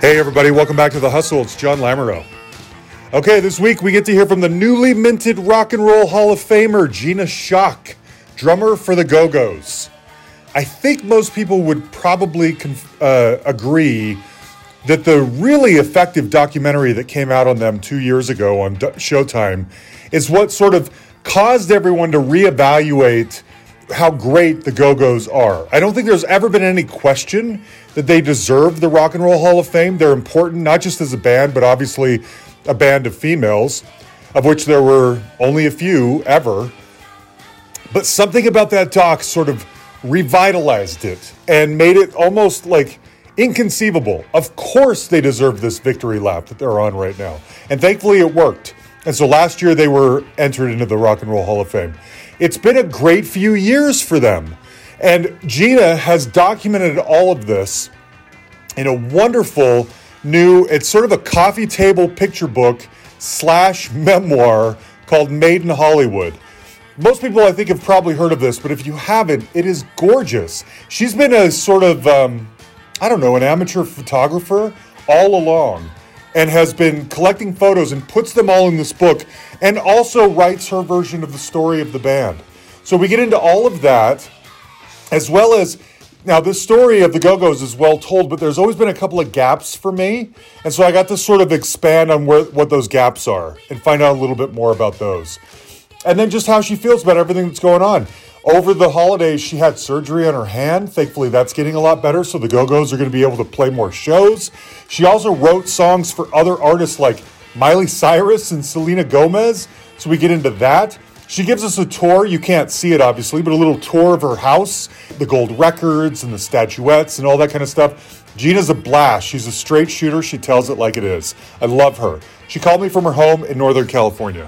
Hey, everybody, welcome back to The Hustle. It's John Lamoureux. Okay, this week we get to hear from the newly minted Rock and Roll Hall of Famer, Gina Schock, drummer for the Go-Go's. I think most people would probably agree that the really effective documentary that came out on them 2 years ago on Showtime is what sort of caused everyone to reevaluate how great the Go-Go's are. I don't think there's ever been any question that they deserve the Rock and Roll Hall of Fame. They're important, not just as a band, but obviously a band of females, of which there were only a few ever. But something about that doc sort of revitalized it and made it almost like inconceivable. Of course they deserve this victory lap that they're on right now. And thankfully it worked. And so last year they were entered into the Rock and Roll Hall of Fame. It's been a great few years for them. And Gina has documented all of this in a wonderful new, it's sort of a coffee table picture book / memoir called Made in Hollywood. Most people, I think, have probably heard of this, but if you haven't, it is gorgeous. She's been a sort of, an amateur photographer all along and has been collecting photos and puts them all in this book and also writes her version of the story of the band. So we get into all of that, as well as, now this story of the Go-Go's is well told, but there's always been a couple of gaps for me. And so I got to sort of expand on what those gaps are and find out a little bit more about those. And then just how she feels about everything that's going on. Over the holidays, she had surgery on her hand. Thankfully, that's getting a lot better, so the Go-Go's are going to be able to play more shows. She also wrote songs for other artists like Miley Cyrus and Selena Gomez, so we get into that. She gives us a tour. You can't see it, obviously, but a little tour of her house, the gold records and the statuettes and all that kind of stuff. Gina's a blast. She's a straight shooter. She tells it like it is. I love her. She called me from her home in Northern California.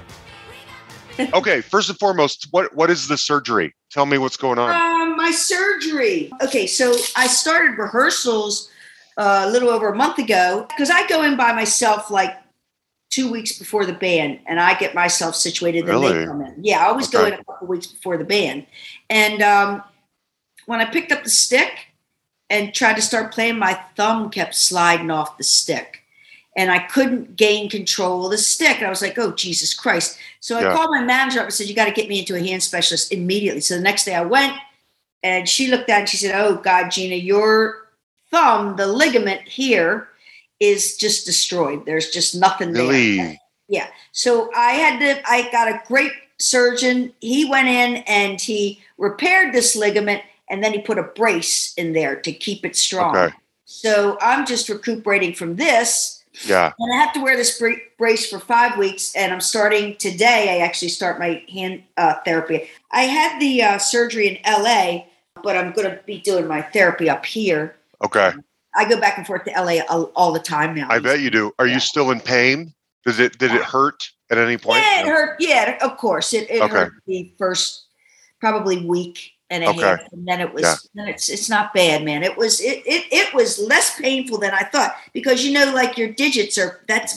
Okay, first and foremost, what is the surgery? Tell me what's going on. My surgery. Okay, so I started rehearsals a little over a month ago because I go in by myself like 2 weeks before the band, and I get myself situated. Then they come in. Yeah, I always go in a couple weeks before the band. And when I picked up the stick and tried to start playing, my thumb kept sliding off the stick. And I couldn't gain control of the stick. And I was like, oh, Jesus Christ. So I called my manager up and said, you got to get me into a hand specialist immediately. So the next day I went, and she looked at it and she said, oh, God, Gina, your thumb, the ligament here is just destroyed. There's just nothing there. Yeah. So I got a great surgeon. He went in and he repaired this ligament, and then he put a brace in there to keep it strong. Okay. So I'm just recuperating from this. Yeah. And I have to wear this brace for 5 weeks. And I'm starting today. I actually start my hand therapy. I had the surgery in LA, but I'm going to be doing my therapy up here. Okay. I go back and forth to LA all the time now. I bet you do. Are you still in pain? Did it hurt at any point? Yeah, it hurt. Yeah, of course. It hurt the first probably week and a half, and then it's not bad, man. It was less painful than I thought, because like your digits are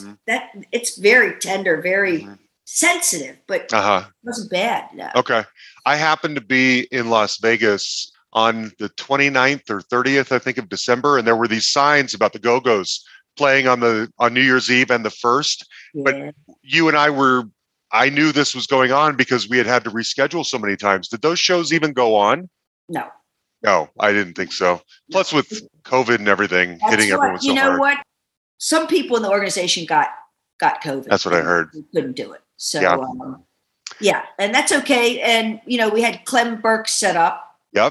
it's very tender, very sensitive, but it wasn't bad. No. Okay. I happened to be in Las Vegas on the 29th or 30th, I think, of December, and there were these signs about the Go-Go's playing on New Year's Eve and the 1st. Yeah. But you and I knew this was going on because we had to reschedule so many times. Did those shows even go on? No. No, I didn't think so. Plus, with COVID and everything hitting everyone so hard. You know what? Some people in the organization got COVID. That's what I heard. We couldn't do it. So, and that's okay. And, we had Clem Burke set up. Yep.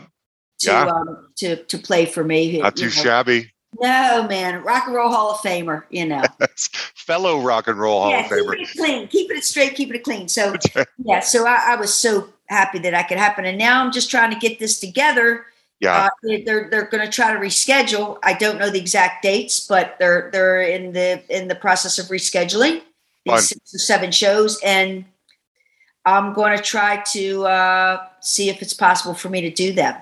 To play for me. Not too shabby. No, man. Rock and Roll Hall of Famer, Fellow Rock and Roll Hall of Famer. Keeping it clean. Keeping it straight. Keeping it clean. So, so I was so happy that could happen. And now I'm just trying to get this together. Yeah. They're going to try to reschedule. I don't know the exact dates, but they're in the process of rescheduling these 6 or 7 shows. And I'm going to try to see if it's possible for me to do them.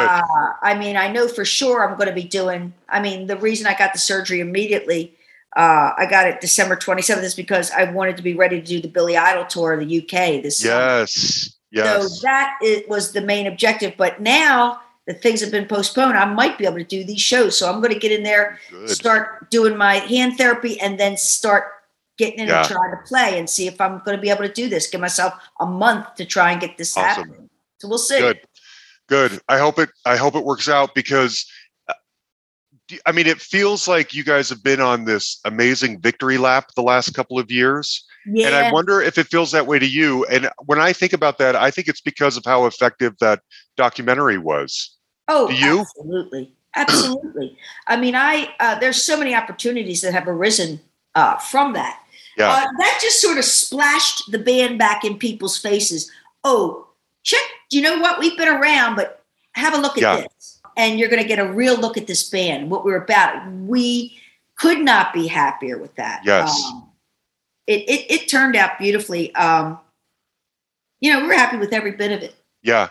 I know for sure I'm going to be doing, the reason I got the surgery immediately, I got it December 27th is because I wanted to be ready to do the Billy Idol tour of the UK this summer. Yes. So that was the main objective. But now that things have been postponed, I might be able to do these shows. So I'm going to get in there, start doing my hand therapy, and then start getting in and trying to play and see if I'm going to be able to do this. Give myself a month to try and get this happening. So we'll see. Good. I hope it works out, because I mean, it feels like you guys have been on this amazing victory lap the last couple of years. Yeah. And I wonder if it feels that way to you. And when I think about that, I think it's because of how effective that documentary was. Oh, do you? Absolutely. I mean, there's so many opportunities that have arisen from that. Yeah. That just sort of splashed the band back in people's faces. Oh, check. You know what? We've been around, but have a look at this. And you're going to get a real look at this band, what we're about. We could not be happier with that. Yes. It turned out beautifully. We're happy with every bit of it. Yeah.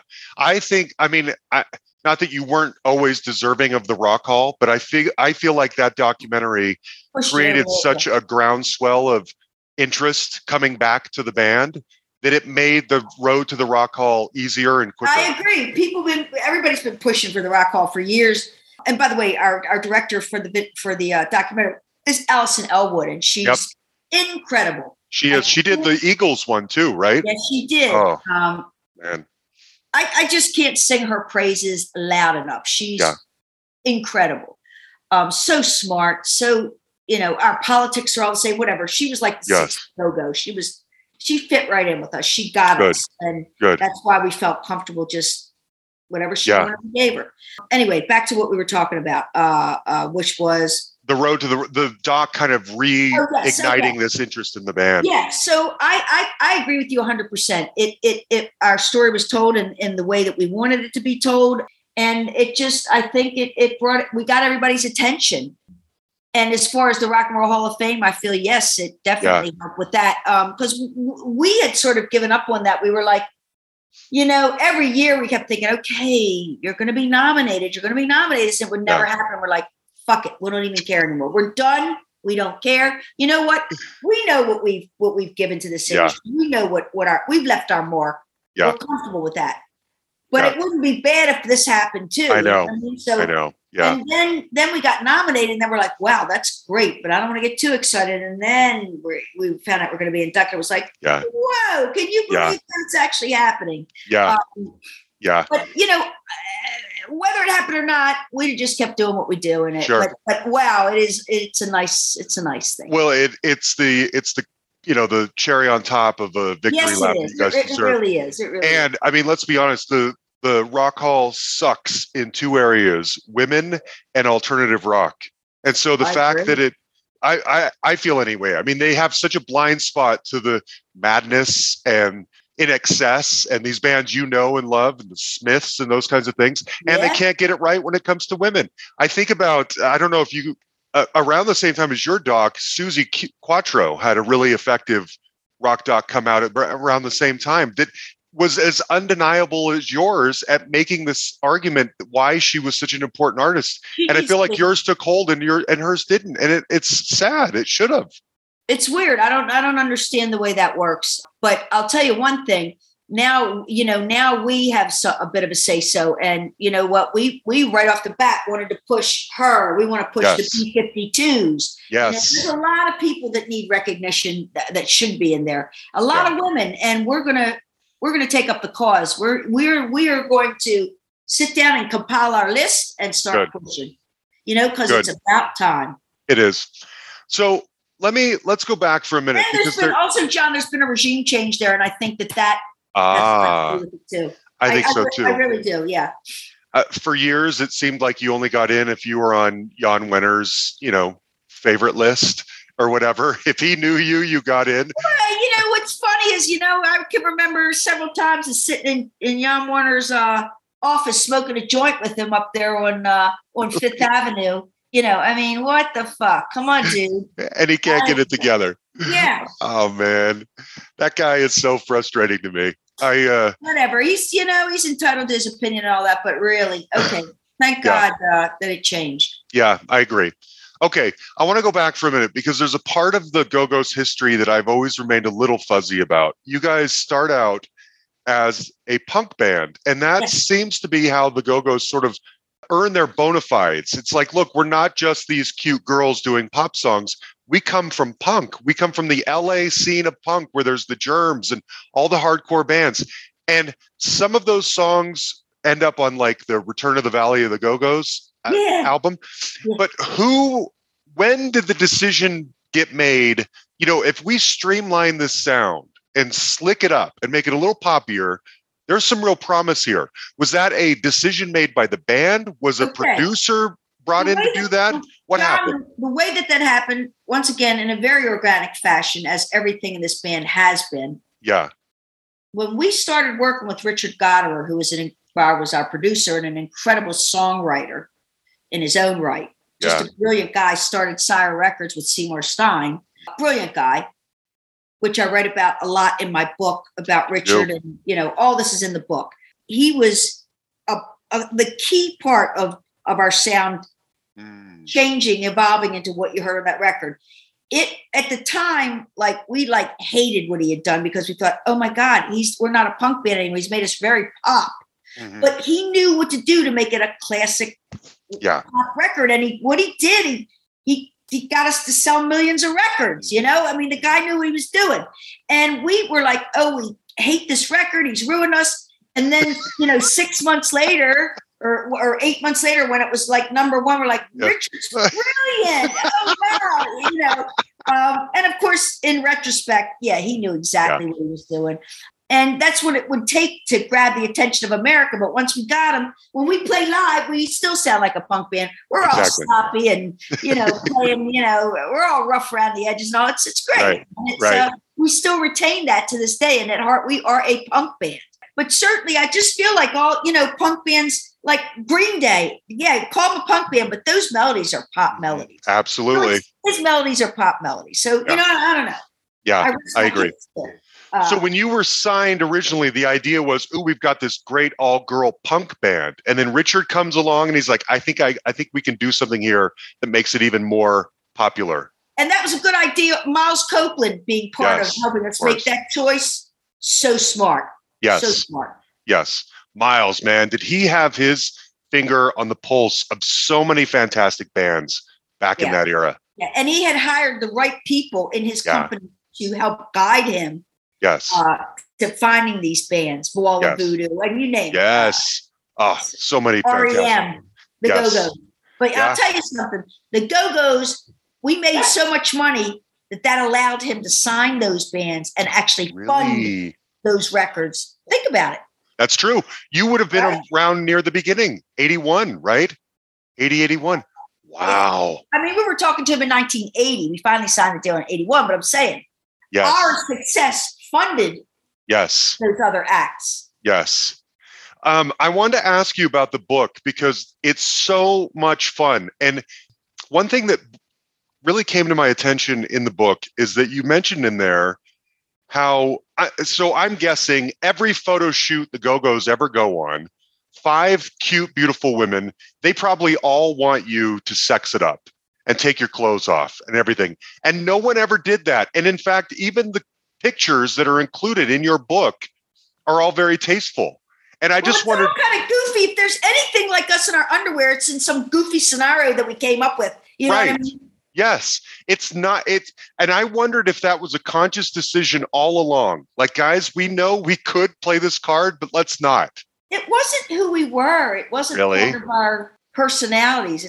Not that you weren't always deserving of the Rock Hall, but I feel like that documentary created such a groundswell of interest coming back to the band that it made the road to the Rock Hall easier and quicker. I agree. Everybody's been pushing for the Rock Hall for years. And by the way, our director for the documentary is Allison Elwood, and she's incredible. She is. She did the Eagles one too, right? Yeah, she did. Oh, man. I just can't sing her praises loud enough. She's incredible. So smart. So, our politics are all the same, whatever. She was like the sixth go-go. She fit right in with us. She got us. And that's why we felt comfortable just whatever she wanted, we gave her. Anyway, back to what we were talking about, which was the road to the doc kind of reigniting this interest in the band. Yeah. So I agree with you 100%. Our story was told in the way that we wanted it to be told. And I think we got everybody's attention. And as far as the Rock and Roll Hall of Fame, I feel, yes, it definitely helped with that. Because we had sort of given up on that. We were like, every year we kept thinking, okay, you're going to be nominated. You're going to be nominated. And it would never happen. We're like, fuck it. We don't even care anymore. We're done. We don't care. You know what? We know what we've given to this industry. We know we've left our mark. We're comfortable with that. But it wouldn't be bad if this happened too. I know. So, I know. Yeah. And then we got nominated, and then we're like, wow, that's great. But I don't want to get too excited. And then we found out we're going to be inducted. It was like, whoa, can you believe that's actually happening? Yeah. But, whether it happened or not, we just kept doing what we do. And but wow, it's a nice thing. Well, it's the the cherry on top of a victory lap. It really is. It really is. I mean, let's be honest, the Rock Hall sucks in two areas: women and alternative rock. And so the fact that I feel anyway, I mean, they have such a blind spot to the madness and In Excess and these bands and love, and the Smiths and those kinds of things. And they can't get it right when it comes to women. I think about, I don't know if you, around the same time as your doc, Susie Quattro had a really effective rock doc come out around the same time that was as undeniable as yours at making this argument why she was such an important artist. And I feel like yours took hold and hers didn't. And it's sad. It should have. It's weird. I don't understand the way that works. But I'll tell you one thing. Now we have a bit of a say so. And you know what? We right off the bat wanted to push her. We want to push the B-52s. Yes. There's a lot of people that need recognition that should be in there. A lot of women, and we're gonna take up the cause. We are going to sit down and compile our list and start pushing. Because it's about time. It is. So let's go back for a minute. And also, John, there's been a regime change there, and I think that has to do with it too. I think so too. I really do. Yeah. For years, it seemed like you only got in if you were on Jan Wenner's, favorite list or whatever. If he knew you got in. Well, what's funny is, I can remember several times sitting in Jan Wenner's office smoking a joint with him up there on Fifth Avenue. What the fuck? Come on, dude. And he can't get it together. Yeah. Oh man, that guy is so frustrating to me. Whatever. He's entitled to his opinion and all that, but really, okay. Thank God that it changed. Yeah, I agree. Okay, I want to go back for a minute because there's a part of the Go-Go's history that I've always remained a little fuzzy about. You guys start out as a punk band. And that seems to be how the Go-Go's sort of earn their bona fides. It's like, look, we're not just these cute girls doing pop songs. We come from punk. We come from the LA scene of punk where there's the Germs and all the hardcore bands. And some of those songs end up on like the Return of the Valley of the Go-Go's album. Yeah. But when did the decision get made? You know, if we streamline this sound and slick it up and make it a little poppier, there's some real promise here. Was that a decision made by the band? Was a producer brought in to do that? What happened? The way that happened, once again, in a very organic fashion, as everything in this band has been. Yeah. When we started working with Richard Goddard, who was our producer and an incredible songwriter in his own right, just a brilliant guy, started Sire Records with Seymour Stein, brilliant guy, which I write about a lot in my book about Richard. And, you know, all this is in the book. He was the key part of our sound changing, evolving into what you heard on that record. It, at the time, we hated what he had done because we thought, oh my God, we're not a punk band anymore. He's made us very pop. Mm-hmm. But he knew what to do to make it a classic pop record. And what he did, he got us to sell millions of records, you know? I mean, the guy knew what he was doing. And we were like, oh, we hate this record. He's ruined us. And then, 6 months later or 8 months later, when it was like number one, we're like, Richard's brilliant. Oh, wow. And of course, in retrospect, he knew exactly what he was doing. And that's what it would take to grab the attention of America. But once we got him, when we play live, we still sound like a punk band. We're all sloppy and, playing, we're all rough around the edges and all. It's great. Right. We still retain that to this day. And at heart, we are a punk band. But certainly, I just feel like all, punk bands like Green Day, call them a punk band, but those melodies are pop melodies. Absolutely. His melodies are pop melodies. So, I don't know. Yeah, I agree. So when you were signed originally, the idea was, we've got this great all-girl punk band. And then Richard comes along and he's like, I think we can do something here that makes it even more popular. And that was a good idea. Miles Copeland being part of helping us make that choice. So smart. Yes. So smart. Yes. Miles, man, did he have his finger on the pulse of so many fantastic bands back in that era? Yeah. And he had hired the right people in his company to help guide him. Yes. To finding these bands, Walla Voodoo, and you name it. Yes. So many. REM, the Go-Go's. But I'll tell you something. The Go-Go's, we made so much money that allowed him to sign those bands and actually fund those records. Think about it. That's true. You would have been around near the beginning, 81, right? 80, 81. Wow. I mean, we were talking to him in 1980. We finally signed the deal in 81, but I'm saying our success funded those other acts. Yes. I wanted to ask you about the book because it's so much fun. And one thing that really came to my attention in the book is that you mentioned in there how, so I'm guessing every photo shoot the Go-Go's ever go on, 5 cute, beautiful women, they probably all want you to sex it up and take your clothes off and everything. And no one ever did that. And in fact, even the pictures that are included in your book are all very tasteful. And I just wondered, kind of goofy. If there's anything like us in our underwear, it's in some goofy scenario that we came up with. You know what I mean? Yes, it's not. And I wondered if that was a conscious decision all along. Like, guys, we know we could play this card, but let's not. It wasn't who we were. It wasn't part of our personalities.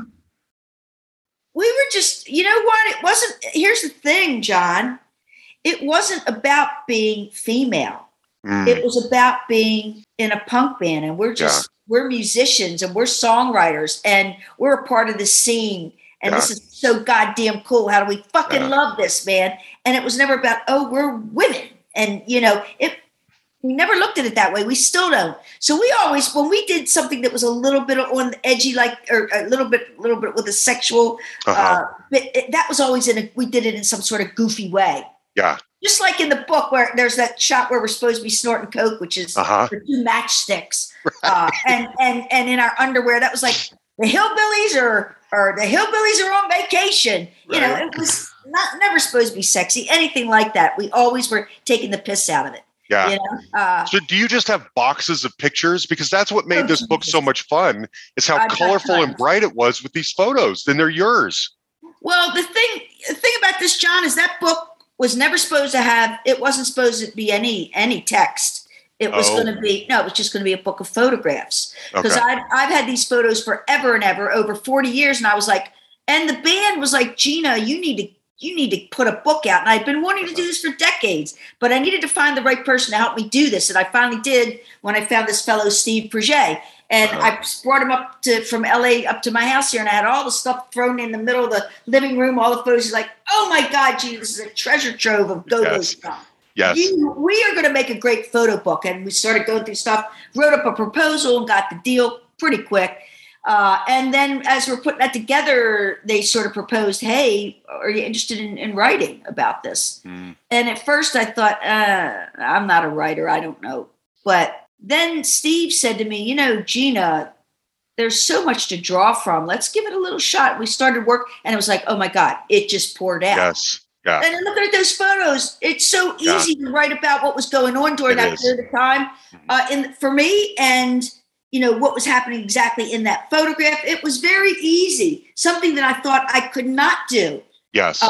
We were just, you know what? It wasn't. Here's the thing, John. It wasn't about being female. It was about being in a punk band. And we're musicians and we're songwriters and we're a part of the scene. And this is so goddamn cool. How do we fucking love this, man? And it was never about, we're women. And, we never looked at it that way. We still don't. So we always, when we did something that was a little bit on the edgy, or a little bit with a sexual, that was always we did it in some sort of goofy way. Yeah. Just like in the book where there's that shot where we're supposed to be snorting coke, which is the 2 matchsticks, and in our underwear. That was like the hillbillies or the hillbillies are on vacation. Right. It was never supposed to be sexy, anything like that. We always were taking the piss out of it. Yeah. You know? So do you just have boxes of pictures? Because that's what made this book so much fun, is how colorful and bright it was with these photos. Then they're yours. Well, the thing about this, John, is that book was never supposed to have, it wasn't supposed to be any text. It was going to be, it was just going to be a book of photographs. Because I've had these photos forever and ever, over 40 years. And I was like, and the band was like, Gina, you need to put a book out. And I've been wanting to do this for decades, but I needed to find the right person to help me do this. And I finally did when I found this fellow, Steve Proget. And I brought him from LA up to my house here, and I had all the stuff thrown in the middle of the living room, all the photos. He's like, oh my God, Gina, this is a treasure trove of go-go stuff. Yes. We are going to make a great photo book. And we started going through stuff, wrote up a proposal and got the deal pretty quick. And then as we're putting that together, they sort of proposed, hey, are you interested in writing about this? And at first I thought, I'm not a writer. I don't know. But then Steve said to me, Gina, there's so much to draw from. Let's give it a little shot. We started work and it was like, oh my God, it just poured out. Yes. Yeah. And looking at those photos, it's so easy to write about what was going on during that period of time for me. And what was happening exactly in that photograph. It was very easy. Something that I thought I could not do. Yes.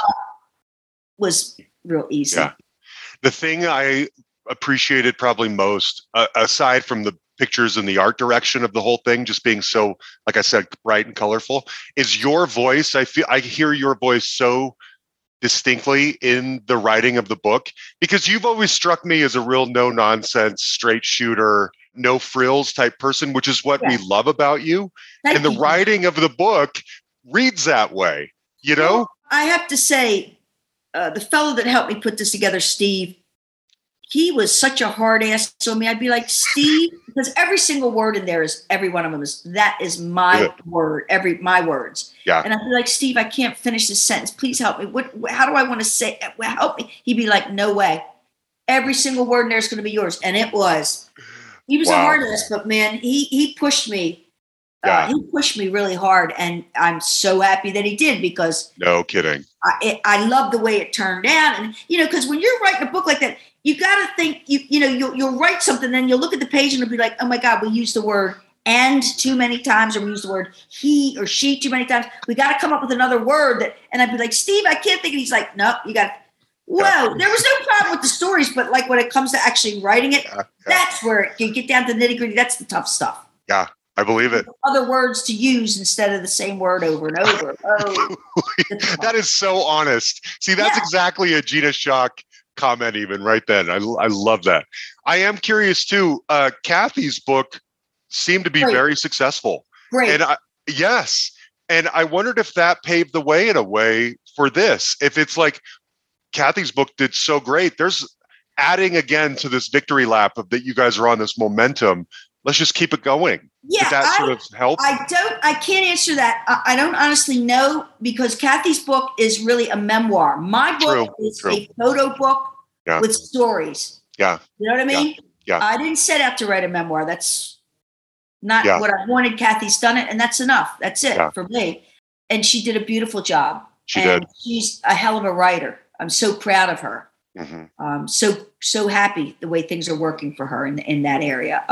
Was real easy. Yeah. The thing I appreciated probably most, aside from the pictures and the art direction of the whole thing, just being so, like I said, bright and colorful, is your voice. I hear your voice so distinctly in the writing of the book, because you've always struck me as a real no nonsense, straight shooter, no frills type person, which is what we love about you. And the writing of the book reads that way, Well, I have to say, the fellow that helped me put this together, Steve, he was such a hard ass on me. I'd be like, Steve, because every single word in there every one of them that is my word, my words. Yeah. And I'd be like, Steve, I can't finish this sentence. Please help me. How do I want to say it? Help me. He'd be like, no way. Every single word in there is going to be yours. And it was. He was a hard ass, but man, he pushed me. He pushed me really hard, and I'm so happy that he did, because no kidding. I love the way it turned out, and because when you're writing a book like that, you got to think you'll write something, then you'll look at the page and it'll be like, oh my God, we used the word "and" too many times, or we used the word "he" or "she" too many times. We got to come up with another word and I'd be like, Steve, I can't think. And he's like, no, you got. Whoa, there was no problem with the stories, but like when it comes to actually writing it, that's where you get down to the nitty gritty. That's the tough stuff. Yeah, I believe it. Other words to use instead of the same word over and over. Oh, that is so honest. See, that's exactly a Gina Schock comment even right then. I love that. I am curious too. Kathy's book seemed to be very successful. Great. And yes. And I wondered if that paved the way in a way for this. If it's like, Kathy's book did so great. There's adding again to this victory lap of that you guys are on this momentum. Let's just keep it going. Yeah, did that sort of help? I can't answer that. I don't honestly know, because Kathy's book is really a memoir. My book is a photo book with stories. Yeah. You know what I mean? Yeah. I didn't set out to write a memoir. That's not what I wanted. Kathy's done it, and that's enough. That's it for me. And she did a beautiful job. She did. She's a hell of a writer. I'm so proud of her. Mm-hmm. So happy the way things are working for her in that area.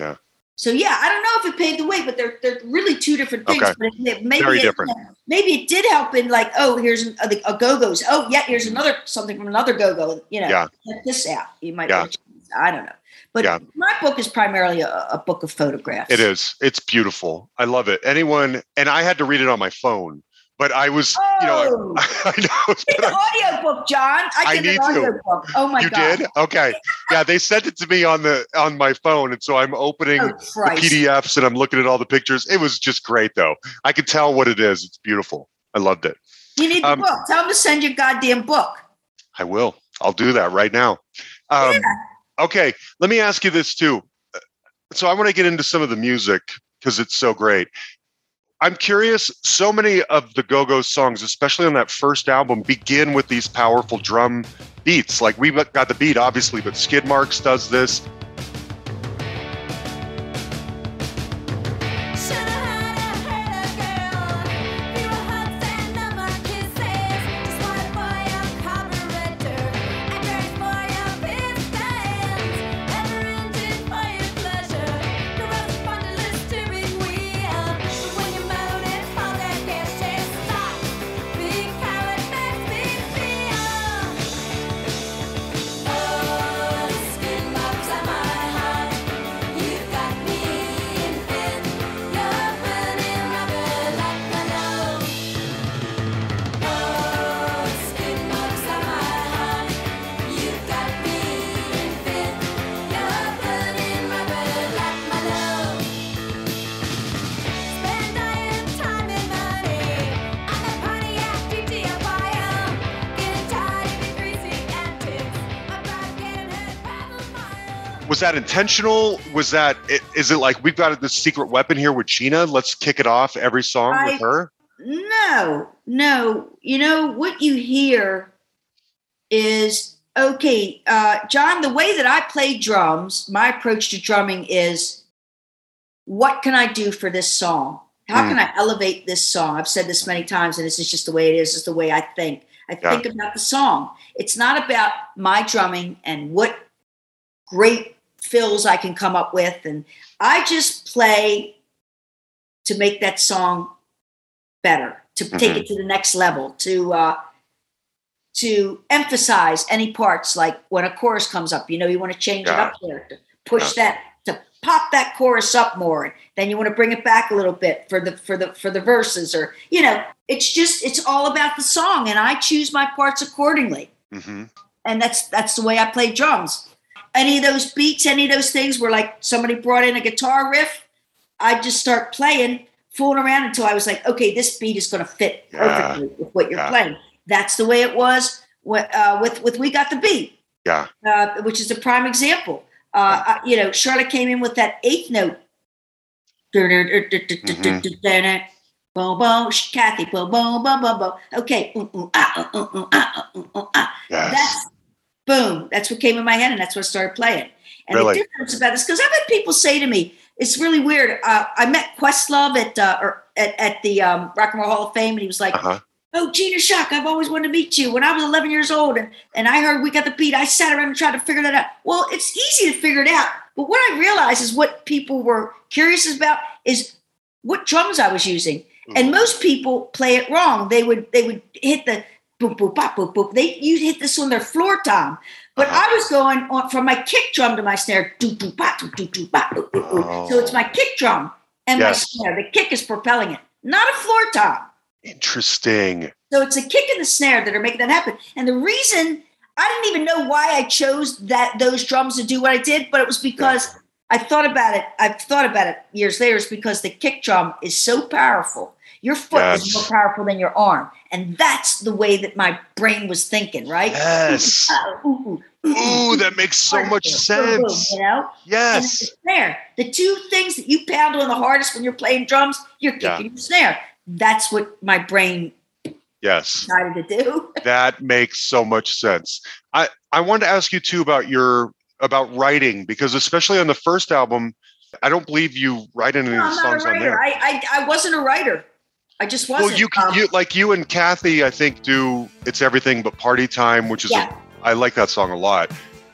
So I don't know if it paved the way, but they're really two different things. Okay. But maybe very different. Maybe it did help in like, oh, here's a Go-Go's. Oh, yeah, here's something from another Go-Go. Check this out. You might. I don't know. But my book is primarily a book of photographs. It is. It's beautiful. I love it. And I had to read it on my phone. But I was, I know. It's an audio book, John. I did an audio book. Oh my God. You did? Okay. Yeah, they sent it to me on my phone, and so I'm opening the PDFs and I'm looking at all the pictures. It was just great, though. I could tell what it is. It's beautiful. I loved it. You need the book. Tell them to send you a goddamn book. I will. I'll do that right now. Okay. Let me ask you this too. So I want to get into some of the music because it's so great. I'm curious, so many of the Go-Go songs, especially on that first album, begin with these powerful drum beats. Like we've got the beat, obviously, but Skid Marks does this. was that intentional? Is it like we've got this secret weapon here with Gina? Let's kick it off every song with her? No. You know, what you hear is, okay, John, the way that I play drums, my approach to drumming is, what can I do for this song? How can I elevate this song? I've said this many times, and this is just the way it is. It's the way I think. I think about the song. It's not about my drumming and what great fills I can come up with. And I just play to make that song better, to take it to the next level, to emphasize any parts. Like when a chorus comes up, you want to change it up there, to push that, to pop that chorus up more. Then you want to bring it back a little bit for the verses, or it's all about the song, and I choose my parts accordingly. And that's the way I play drums. Any of those beats, any of those things where like somebody brought in a guitar riff, I just start playing, fooling around until I was like, okay, this beat is going to fit perfectly with what you're playing. That's the way it was with We Got the Beat, which is a prime example. Charlotte came in with that eighth note. Boom, boom, Kathy, boom, boom, boom, boom, boom. Okay. That's boom. That's what came in my head, and that's what I started playing. And the difference about this, because I've had people say to me, it's really weird. I met Questlove at the Rock and Roll Hall of Fame, and he was like, "Oh, Gina Shock, I've always wanted to meet you. When I was 11 years old, and I heard We Got the Beat, I sat around and tried to figure that out." Well, it's easy to figure it out, but what I realized is what people were curious about is what drums I was using. And most people play it wrong. They would hit the boop boop bop boop boop. You'd hit this on their floor tom, but I was going on from my kick drum to my snare. Doo doo bop doo doo bop. So it's my kick drum and my snare. The kick is propelling it, not a floor tom. Interesting. So it's a kick and the snare that are making that happen. And the reason I didn't even know why I chose those drums to do what I did, but it was because I thought about it. I've thought about it years later. It's because the kick drum is so powerful. Your foot is more powerful than your arm. And that's the way that my brain was thinking, right? Yes. Ooh, that makes so much sense. Yes. And the snare. The two things that you pound on the hardest when you're playing drums, you're kicking your snare. That's what my brain decided to do. That makes so much sense. I wanted to ask you too about writing, because especially on the first album, I don't believe you write any of the songs on there. I wasn't a writer. I just wasn't. Well, you and Kathy, I think, do It's Everything But Party Time, which is I like that song a lot.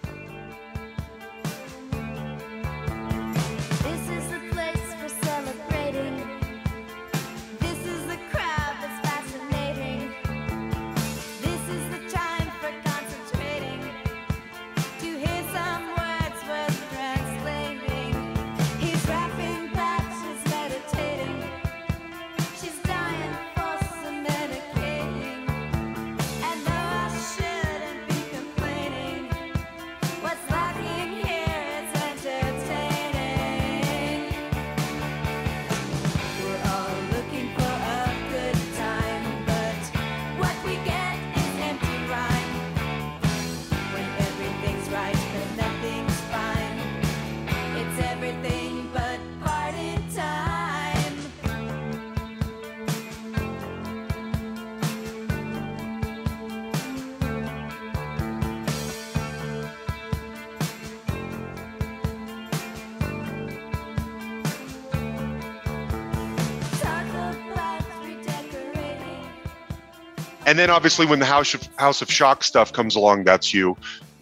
And then obviously when the House of Shock stuff comes along, that's you.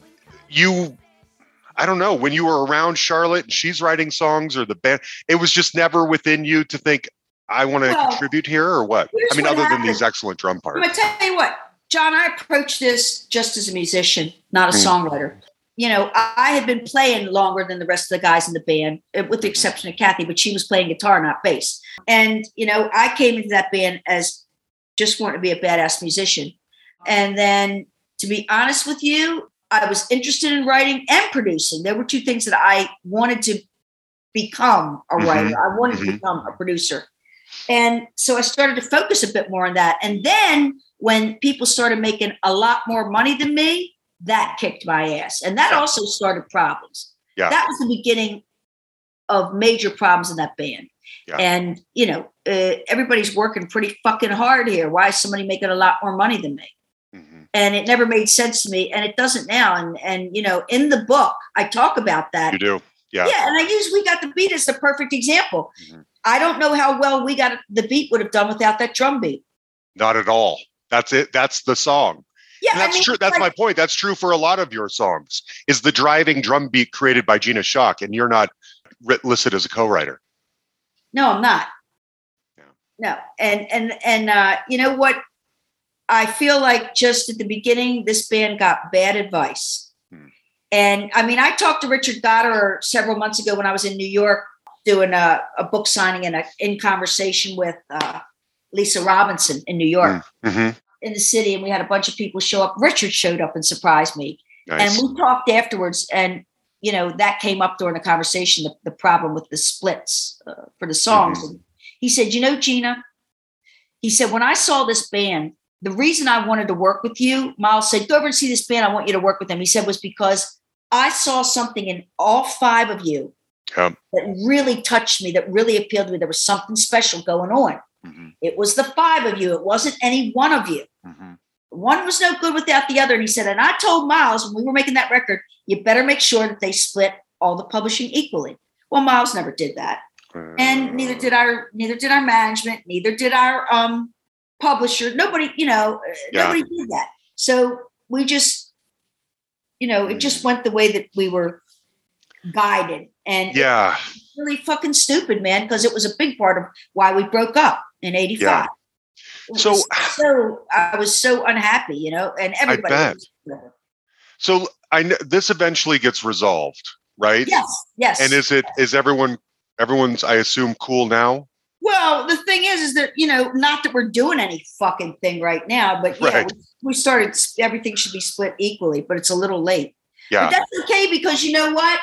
I don't know, when you were around Charlotte and she's writing songs, or the band, it was just never within you to think, I want to contribute here, or what? I mean, other than these excellent drum parts. I'm going to tell you what, John, I approached this just as a musician, not a songwriter. I had been playing longer than the rest of the guys in the band, with the exception of Kathy, but she was playing guitar, not bass. And, I came into that band as just wanting to be a badass musician. And then, to be honest with you, I was interested in writing and producing. There were two things that I wanted to become a writer. I wanted to become a producer. And so I started to focus a bit more on that. And then when people started making a lot more money than me, that kicked my ass. And that also started problems. Yeah. That was the beginning of major problems in that band. Yeah. And, everybody's working pretty fucking hard here. Why is somebody making a lot more money than me? Mm-hmm. And it never made sense to me. And it doesn't now. And in the book, I talk about that. You do. Yeah. Yeah. And I use We Got the Beat as the perfect example. Mm-hmm. I don't know how well We Got the Beat would have done without that drum beat. Not at all. That's it. That's the song. Yeah. And that's true. That's my point. That's true for a lot of your songs, is the driving drum beat created by Gina Shock, and you're not listed as a co-writer. No, I'm not. Yeah. No. And you know what? I feel like just at the beginning, this band got bad advice. And I mean, I talked to Richard Goddard several months ago when I was in New York doing a book signing and in conversation with Lisa Robinson in New York, in the city. And we had a bunch of people show up. Richard showed up and surprised me. Nice. And we talked afterwards, and that came up during the conversation, the problem with the splits for the songs. And he said, Gina, he said, when I saw this band, the reason I wanted to work with you, Miles said, go over and see this band. I want you to work with them. He said, was because I saw something in all five of you that really touched me, that really appealed to me. There was something special going on. Mm-hmm. It was the five of you. It wasn't any one of you. Mm-hmm. One was no good without the other. And he said, and I told Miles when we were making that record, you better make sure that they split all the publishing equally. Well, Miles never did that. And neither did our management, neither did our publisher. Nobody did that. So we just, it just went the way that we were guided. And it was really fucking stupid, man, because it was a big part of why we broke up in 85. Yeah. So I was so unhappy, and everybody. I bet. So I know this eventually gets resolved, right? Yes. And is everyone's, I assume, cool now? Well, the thing is that, not that we're doing any fucking thing right now, but we started, everything should be split equally, but it's a little late. Yeah. But that's okay, because you know what?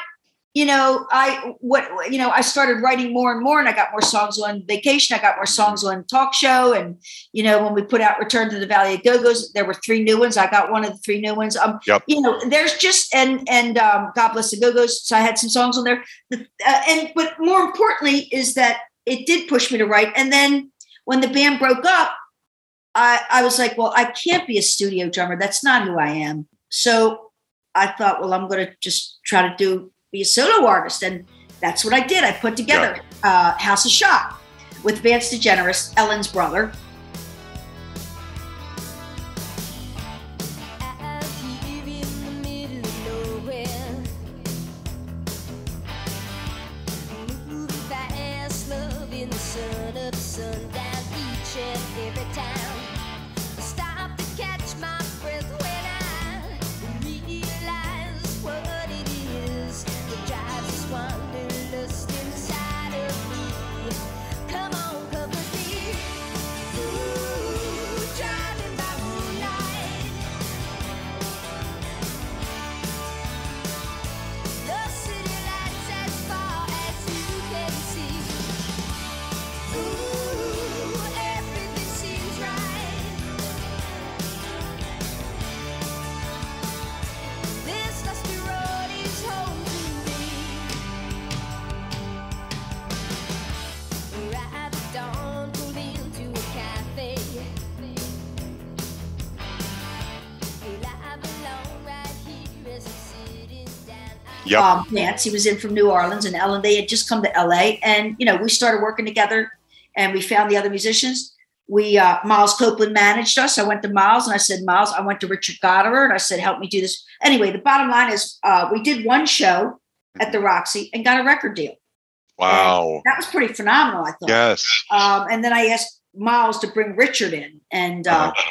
I started writing more and more, and I got more songs on Vacation. I got more songs on Talk Show. And, when we put out Return to the Valley of Go-Go's, there were 3 new ones. I got one of the 3 new ones. There's just, and God Bless the Go-Go's. So I had some songs on there. But more importantly is that it did push me to write. And then when the band broke up, I was like, well, I can't be a studio drummer. That's not who I am. So I thought, well, I'm going to just try to be a solo artist. And that's what I did. I put together House of Shock with Vance DeGeneres, Ellen's brother. Vance, he was in from New Orleans, and Ellen, they had just come to LA, and we started working together, and we found the other musicians. Miles Copeland managed us. I went to Miles and I said, Miles, I went to Richard Goddard and I said, help me do this. Anyway, the bottom line is we did one show at the Roxy and got a record deal. Wow. And that was pretty phenomenal, I thought. Yes. And then I asked Miles to bring Richard in, and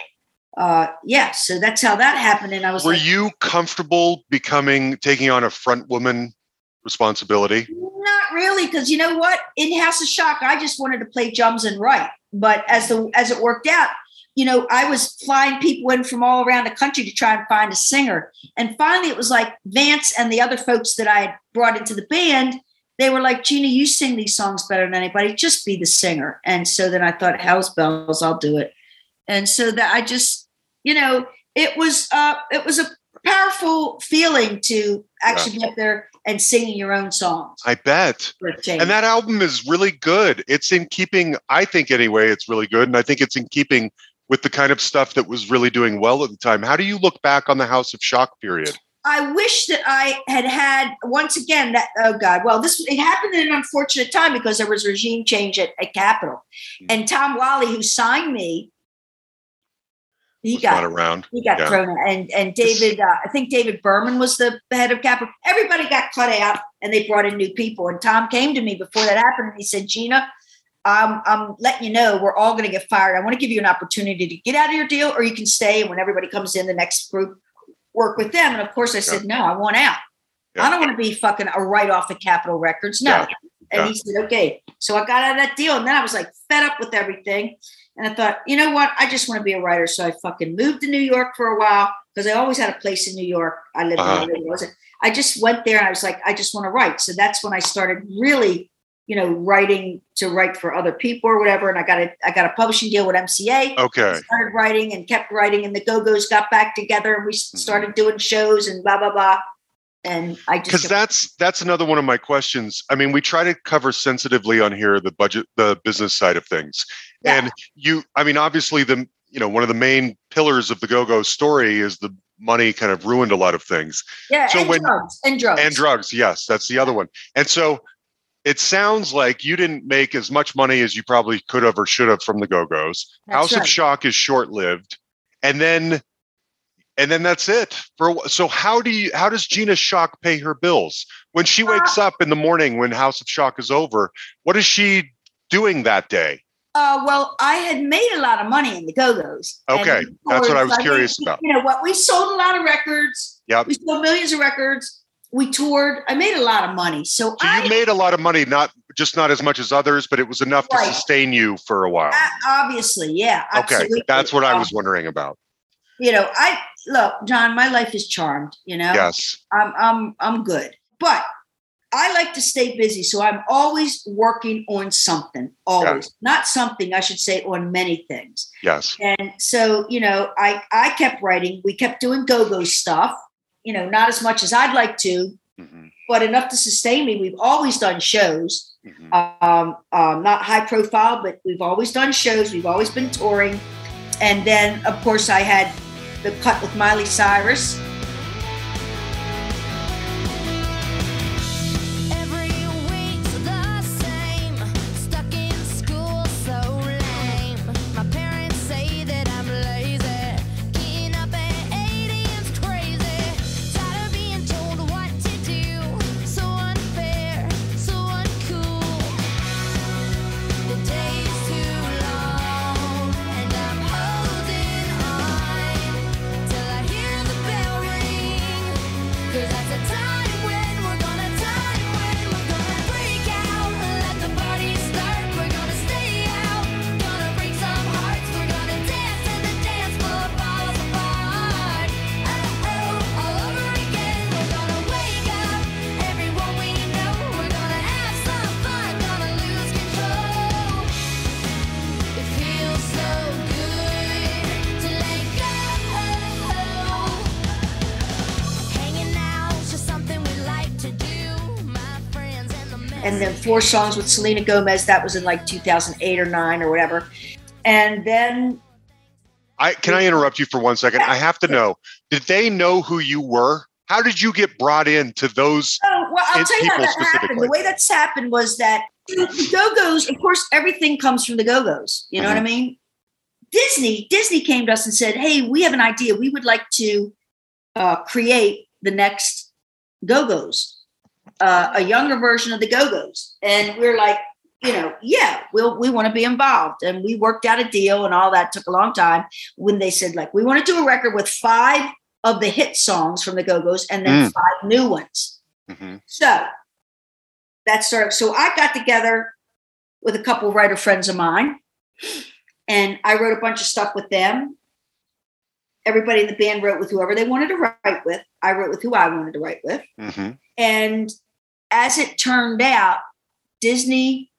so that's how that happened. And I was Were you comfortable taking on a front woman responsibility? Not really, because you know what? In House of Shock, I just wanted to play drums and write. But as it worked out, I was flying people in from all around the country to try and find a singer. And finally, it was like Vance and the other folks that I had brought into the band. They were like, Gina, you sing these songs better than anybody. Just be the singer. And so then I thought, hell's bells, I'll do it. And so that I just, it was a powerful feeling to actually be up there and singing your own songs. I bet. And that album is really good. It's in keeping, I think anyway, it's really good. And I think it's in keeping with the kind of stuff that was really doing well at the time. How do you look back on the House of Shock period? I wish that I had once again that, oh God, well, it happened in an unfortunate time because there was regime change at Capitol. And Tom Whalley, who signed me, he got around. He got thrown out. And David, I think David Berman was the head of Capitol. Everybody got cut out and they brought in new people. And Tom came to me before that happened and he said, Gina, I'm letting you know we're all going to get fired. I want to give you an opportunity to get out of your deal or you can stay. And when everybody comes in, the next group, work with them. And of course I said, no, I want out. Yeah. I don't want to be fucking a write-off at Capitol Records. No. Yeah. And he said, okay. So I got out of that deal. And then I was like fed up with everything. And I thought, you know what? I just want to be a writer. So I fucking moved to New York for a while because I always had a place in New York. I lived in I just went there and I was like, I just want to write. So that's when I started really, writing to write for other people or whatever. And I got a publishing deal with MCA. Okay. I started writing and kept writing and the Go-Go's got back together and we started doing shows and blah, blah, blah. And I just that's another one of my questions. I mean, we try to cover sensitively on here the business side of things. Yeah. And obviously one of the main pillars of the Go-Go story is the money kind of ruined a lot of things. Yeah, so drugs. Yes, that's the other one. And so it sounds like you didn't make as much money as you probably could have or should have from the Go-Go's. House of Shock is short-lived. And then that's it. So how does Gina Shock pay her bills? When she wakes up in the morning when House of Shock is over, what is she doing that day? Well, I had made a lot of money in the Go-Go's. Okay, that's what I was curious about. You know what? We sold a lot of records. Yep. We sold millions of records. We toured. I made a lot of money. So you made a lot of money, not as much as others, but it was enough to sustain you for a while. Obviously, yeah. Absolutely. Okay, that's what I was wondering about. Look, John, my life is charmed. Yes, I'm good, but I like to stay busy, so I'm always working on something. Always, not something, I should say, on many things. Yes, and so I kept writing. We kept doing Go-Go stuff. Not as much as I'd like to, but enough to sustain me. We've always done shows, not high profile, but we've always done shows. We've always been touring. And then, of course, I had the cut with Miley Cyrus. And then 4 songs with Selena Gomez. That was in like 2008 or 9 or whatever. And then... Can I interrupt you for 1 second? I have to know, did they know who you were? How did you get brought into those I'll tell you how that happened. The way that's happened was that the Go-Go's, of course, everything comes from the Go-Go's. You know what I mean? Disney came to us and said, hey, we have an idea. We would like to create the next Go-Go's. A younger version of the Go-Go's. And we're like, we want to be involved. And we worked out a deal and all that. Took a long time when they said, like, we want to do a record with 5 of the hit songs from the Go-Go's and then 5 new ones. So that started. So I got together with a couple of writer friends of mine and I wrote a bunch of stuff with them. Everybody in the band wrote with whoever they wanted to write with. I wrote with who I wanted to write with. And as it turned out, Disney,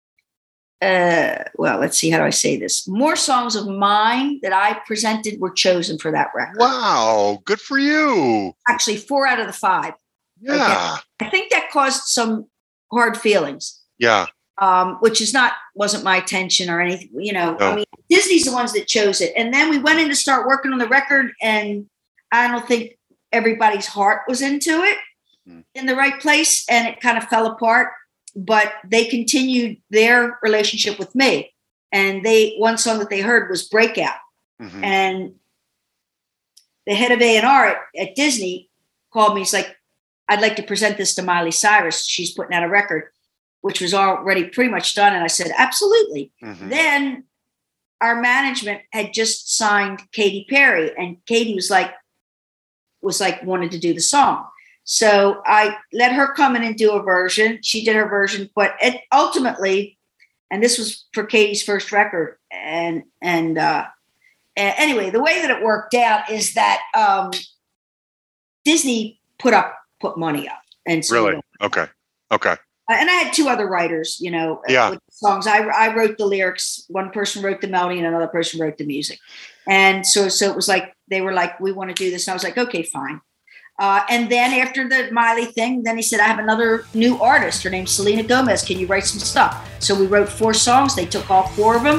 let's see, how do I say this? More songs of mine that I presented were chosen for that record. Wow, good for you. Actually, 4 out of the 5. Yeah. Okay? I think that caused some hard feelings. Yeah. Which wasn't my intention or anything, No. I mean, Disney's the ones that chose it. And then we went in to start working on the record, and I don't think everybody's heart was into it in the right place, and it kind of fell apart. But they continued their relationship with me. And one song that they heard was Breakout. Mm-hmm. And the head of A&R at Disney called me. He's like, I'd like to present this to Miley Cyrus. She's putting out a record, which was already pretty much done. And I said, absolutely. Mm-hmm. Then our management had just signed Katy Perry, and Katy was like wanted to do the song. So I let her come in and do a version. She did her version, but ultimately, and this was for Katy's first record. And anyway, the way that it worked out is that Disney put money up. And so really? Okay. And I had two other writers, with songs. I wrote the lyrics. One person wrote the melody and another person wrote the music. And so it was like, they were like, we want to do this. And I was like, okay, fine. And then after the Miley thing, then he said, I have another new artist. Her name's Selena Gomez. Can you write some stuff? So we wrote 4 songs. They took all 4 of them.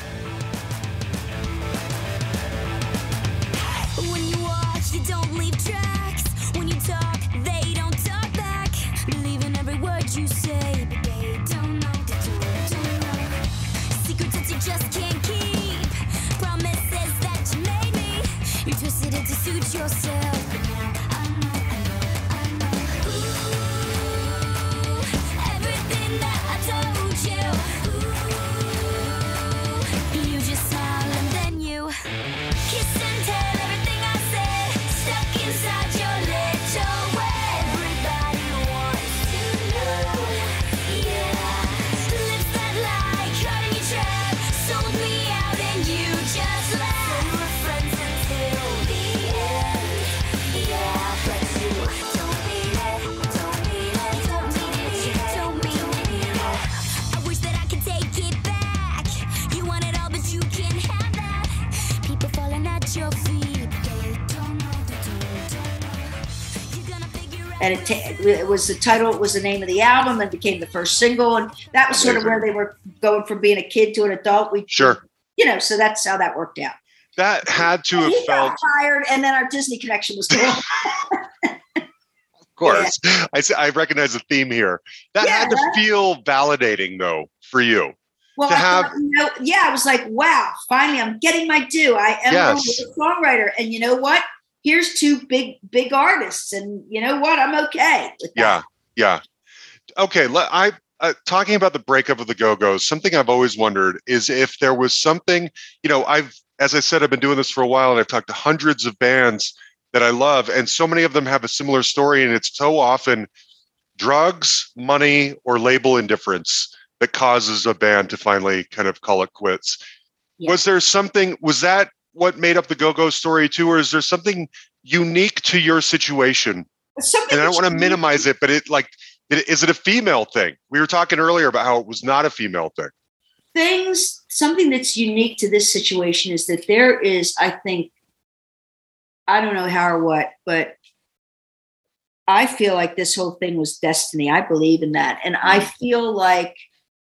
And it was the title, it was the name of the album, and became the first single. And that was sort of where they were going from being a kid to an adult. So that's how that worked out. That had to have felt tired, and then our Disney connection was gone. Of course. Yeah. I recognize the theme here. That had to feel validating, though, for you. Well, I was like, wow, finally I'm getting my due. I am a songwriter. And you know what? Here's 2 big artists, and you know what? I'm okay with that. Yeah. Okay. Talking about the breakup of the Go-Go's, something I've always wondered is if there was something, as I said, I've been doing this for a while, and I've talked to hundreds of bands that I love, and so many of them have a similar story, and it's so often drugs, money, or label indifference that causes a band to finally kind of call it quits. Yeah. Was that what made up the Go-Go story too, or is there something unique to your situation? And I don't want to minimize it, but is it a female thing? We were talking earlier about how it was not a female thing. Something that's unique to this situation is that there is, I think, I don't know how or what, but I feel like this whole thing was destiny. I believe in that. And I feel like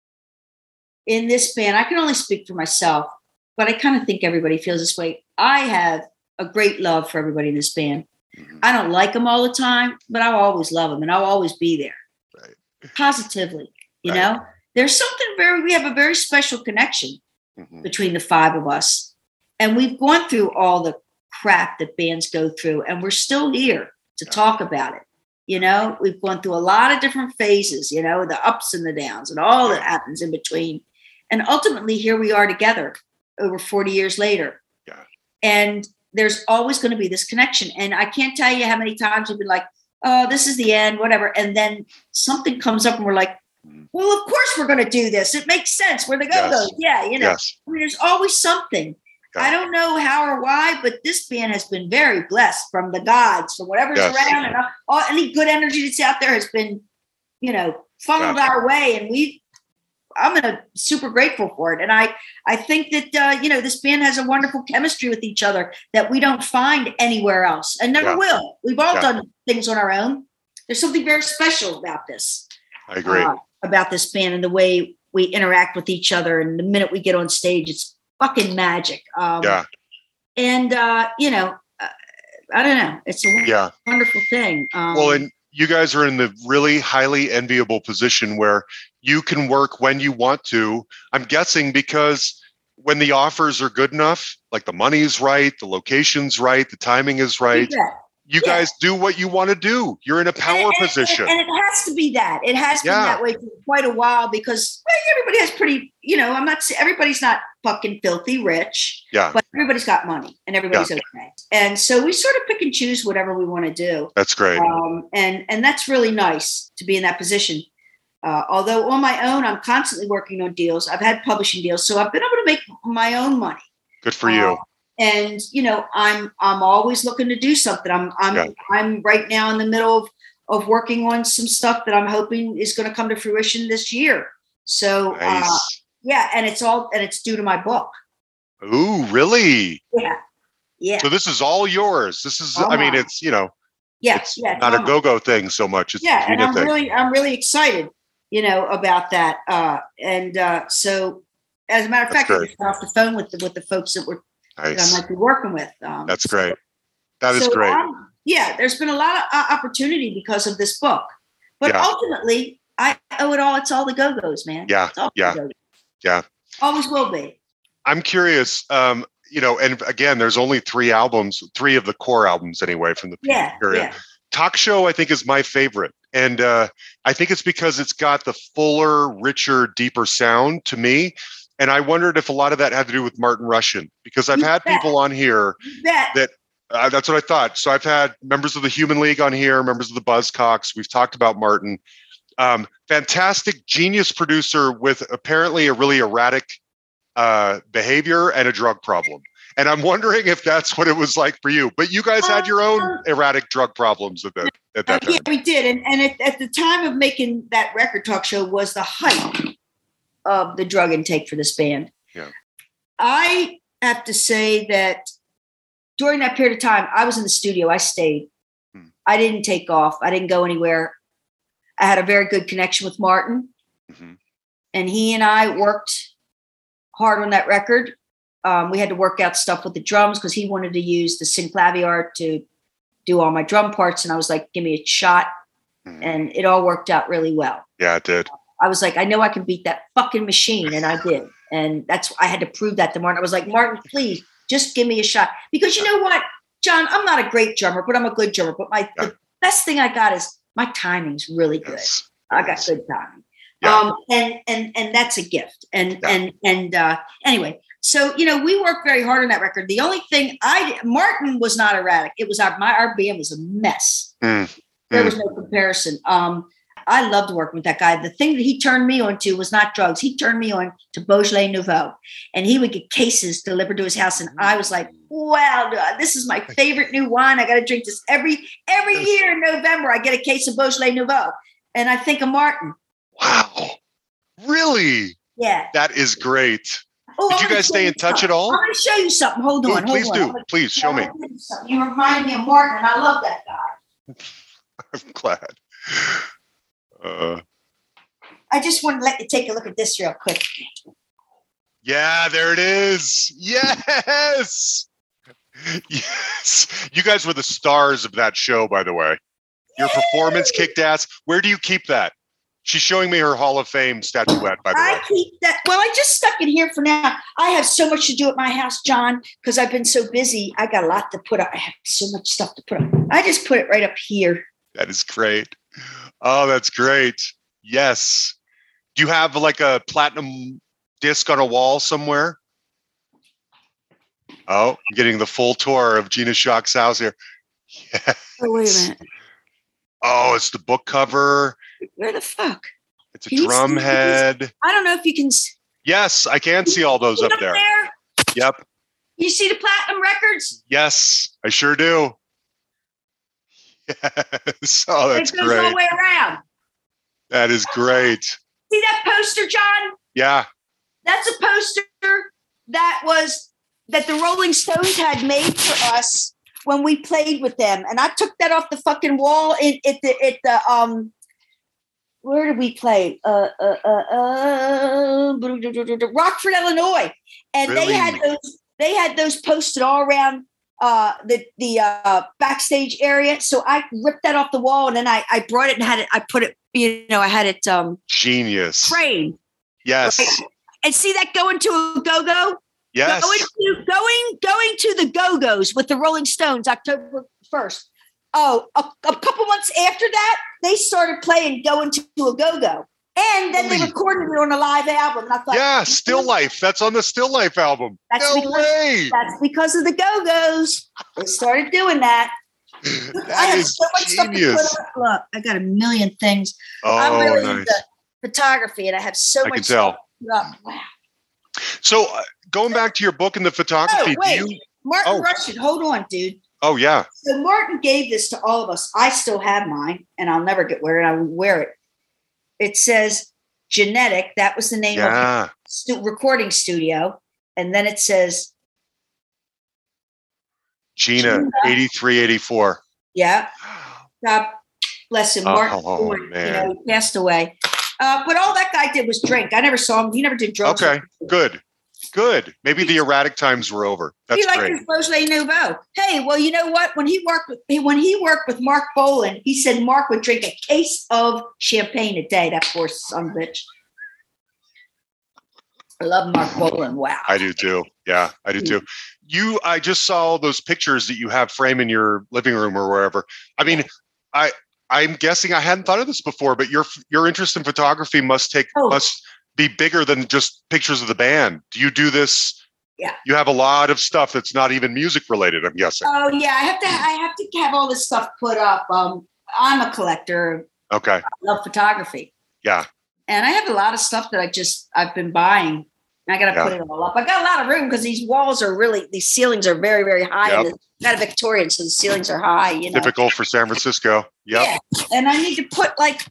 in this band, I can only speak for myself, but I kind of think everybody feels this way. I have a great love for everybody in this band. Mm-hmm. I don't like them all the time, but I'll always love them, and I'll always be there. Right. Positively, you know? There's something we have a very special connection between the 5 of us. And we've gone through all the crap that bands go through, and we're still here to talk about it. We've gone through a lot of different phases, the ups and the downs and all that happens in between. And ultimately, here we are together over 40 years later. Yeah. And there's always going to be this connection. And I can't tell you how many times we've been like, oh, this is the end, whatever. And then something comes up and we're like, well, of course we're going to do this. It makes sense. We're the Go-Go's. Yeah, Yes. I mean, there's always something. Yeah. I don't know how or why, but this band has been very blessed from the gods, from whatever's around. And any good energy that's out there has been, funneled our way. And I'm super grateful for it. And I think that, this band has a wonderful chemistry with each other that we don't find anywhere else and never will. We've all done things on our own. there's something very special about this. I agree. About this band and the way we interact with each other. And the minute we get on stage, it's fucking magic. And, you know, I don't know. It's a wonderful thing. Well, and you guys are in the really highly enviable position where you can work when you want to. I'm guessing because when the offers are good enough, like the money's right, the location's right, the timing is right. You guys do what you want to do. You're in a power position. And it has to be that. It has been that way for quite a while because everybody has pretty, you know, everybody's not fucking filthy rich, but everybody's got money and everybody's okay. And so we sort of pick and choose whatever we want to do. That's great. And that's really nice to be in that position. Although on my own, I'm constantly working on deals. I've had publishing deals, so I've been able to make my own money. Good for you. And you know, I'm always looking to do something. I'm right now in the middle of working on some stuff that I'm hoping is going to come to fruition this year. So nice. And it's due to my book. Ooh, really? Yeah. So this is all yours. This is, I mean, it's, you know, it's not a go-go thing so much. It's and I'm really excited, you know, about that. So as a matter of fact, I just got off the phone with the folks that I might be working with. That's great. That is great. There's been a lot of opportunity because of this book, but ultimately I owe it all. It's all the Go-Go's, man. Yeah. Always will be. I'm curious, you know, and again, there's only 3 of the core albums anyway from the period. Yeah. Talk Show, I think, is my favorite. And I think it's because it's got the fuller, richer, deeper sound to me. And I wondered if a lot of that had to do with Martin Rushent, because I've had people on here that that's what I thought. So I've had members of the Human League on here, members of the Buzzcocks. We've talked about Martin. Fantastic, genius producer with apparently a really erratic behavior and a drug problem. And I'm wondering if that's what it was like for you. But you guys had your own erratic drug problems at that time. Yeah, we did. And at the time of making that record, Talk Show was the height of the drug intake for this band. Yeah. I have to say that during that period of time, I was in the studio. I stayed. I didn't take off. I didn't go anywhere. I had a very good connection with Martin. Mm-hmm. And he and I worked hard on that record. We had to work out stuff with the drums because he wanted to use the synclavier to do all my drum parts. And I was like, give me a shot. Mm-hmm. And it all worked out really well. Yeah, it did. I was like, I know I can beat that fucking machine. And I did. And I had to prove that to Martin. I was like, Martin, please just give me a shot. Because you know what, John, I'm not a great drummer, but I'm a good drummer. But the best thing I got is my timing's really good. Yes. I got good timing. Yeah. And that's a gift. And anyway, so, you know, we worked very hard on that record. The only thing Martin was not erratic. It was our band was a mess. There was no comparison. I loved working with that guy. The thing that he turned me on to was not drugs. He turned me on to Beaujolais Nouveau. And he would get cases delivered to his house. And I was like, wow, this is my favorite new wine. I got to drink this every year in November. I get a case of Beaujolais Nouveau. And I think of Martin. Wow. Really? Yeah. That is great. Did you guys stay in touch at all? I'm going to show you something. Hold on. Please do. Please show me. You remind me of Martin, and I love that guy. I'm glad. I just want to let you take a look at this real quick. Yeah, there it is. Yes. Yes. You guys were the stars of that show, by the way. Your performance kicked ass. Where do you keep that? She's showing me her Hall of Fame statuette, by the way. I keep that. Well, I just stuck it here for now. I have so much to do at my house, John, because I've been so busy. I got a lot to put up. I have so much stuff to put up. I just put it right up here. That is great. Oh, that's great. Yes. Do you have like a platinum disc on a wall somewhere? Oh, I'm getting the full tour of Gina Schock's house here. Yes. Oh, wait a minute. Oh, it's the book cover. Where the fuck? It's a drum head. I don't know if you can. Yes, I can see all those up there. Yep. You see the platinum records? Yes, I sure do. Yes. Oh, that's great. It goes all the way around. That is great. See that poster, John? Yeah. That's a poster that the Rolling Stones had made for us when we played with them, and I took that off the fucking wall at the where did we play? Rockford, Illinois, and Really? they had those posted all around the backstage area. So I ripped that off the wall, and then I brought it and had it. I put it, I had it Genius. framed. Yes. Right? And see that going to a go-go? Yes. Going to the Go-Go's with the Rolling Stones, October 1st. Oh, a couple months after that, they started playing Going to a Go-Go. And then they recorded it on a live album. And I thought, yeah, Still Life. That's on the Still Life album. No way. That's because of the Go-Go's. They started doing that. That is so much genius. stuff to put up. Look, I got a million things. Oh, I'm really nice. into photography, and I have so I much can tell. stuff to put up. Wow. So going back to your book and the photography, Oh, wait. do you? Martin Rushton, hold on, dude. Oh, yeah. So Martin gave this to all of us. I still have mine, and I'll never get wear it. I will wear it. It says Genetic. That was the name of the recording studio. And then it says Gina, 8384. Yeah. God bless him. Martin Ford, man. he passed away. But all that guy did was drink. I never saw him. He never did drugs. Okay, good. Maybe the erratic times were over. That's he liked great. his Beaujolais Nouveau. Hey, well, you know what? When he worked with Mark Bolan, he said Mark would drink a case of champagne a day. That poor son of a bitch. I love Mark Bolan. Wow. I do too. Yeah, I do too. I just saw all those pictures that you have framed in your living room or wherever. I mean, I'm guessing I hadn't thought of this before, but your interest in photography must be bigger than just pictures of the band. Do you do this? Yeah. You have a lot of stuff that's not even music related, I'm guessing. Oh yeah, I have to have all this stuff put up. I'm a collector. Okay. I love photography. Yeah. And I have a lot of stuff that I've been buying. I got to put it all up. I got a lot of room because these ceilings are very, very high. Yep. And it's not a Victorian, so the ceilings are high. Typical for San Francisco. Yep. Yeah. And I need to put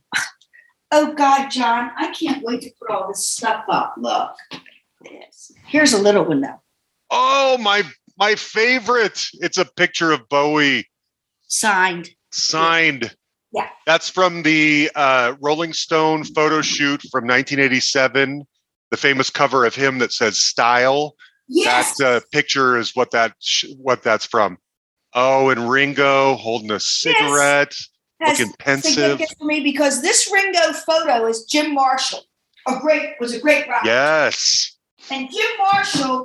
oh God, John, I can't wait to put all this stuff up. Look. Yes. Here's a little one though. Oh, my favorite. It's a picture of Bowie. Signed. Yeah. That's from the Rolling Stone photo shoot from 1987. The famous cover of him that says "Style." Yes. That picture is what that's from. Oh, and Ringo holding a cigarette, looking pensive. Significant for me because this Ringo photo is Jim Marshall, was a great rock. Yes. And Jim Marshall,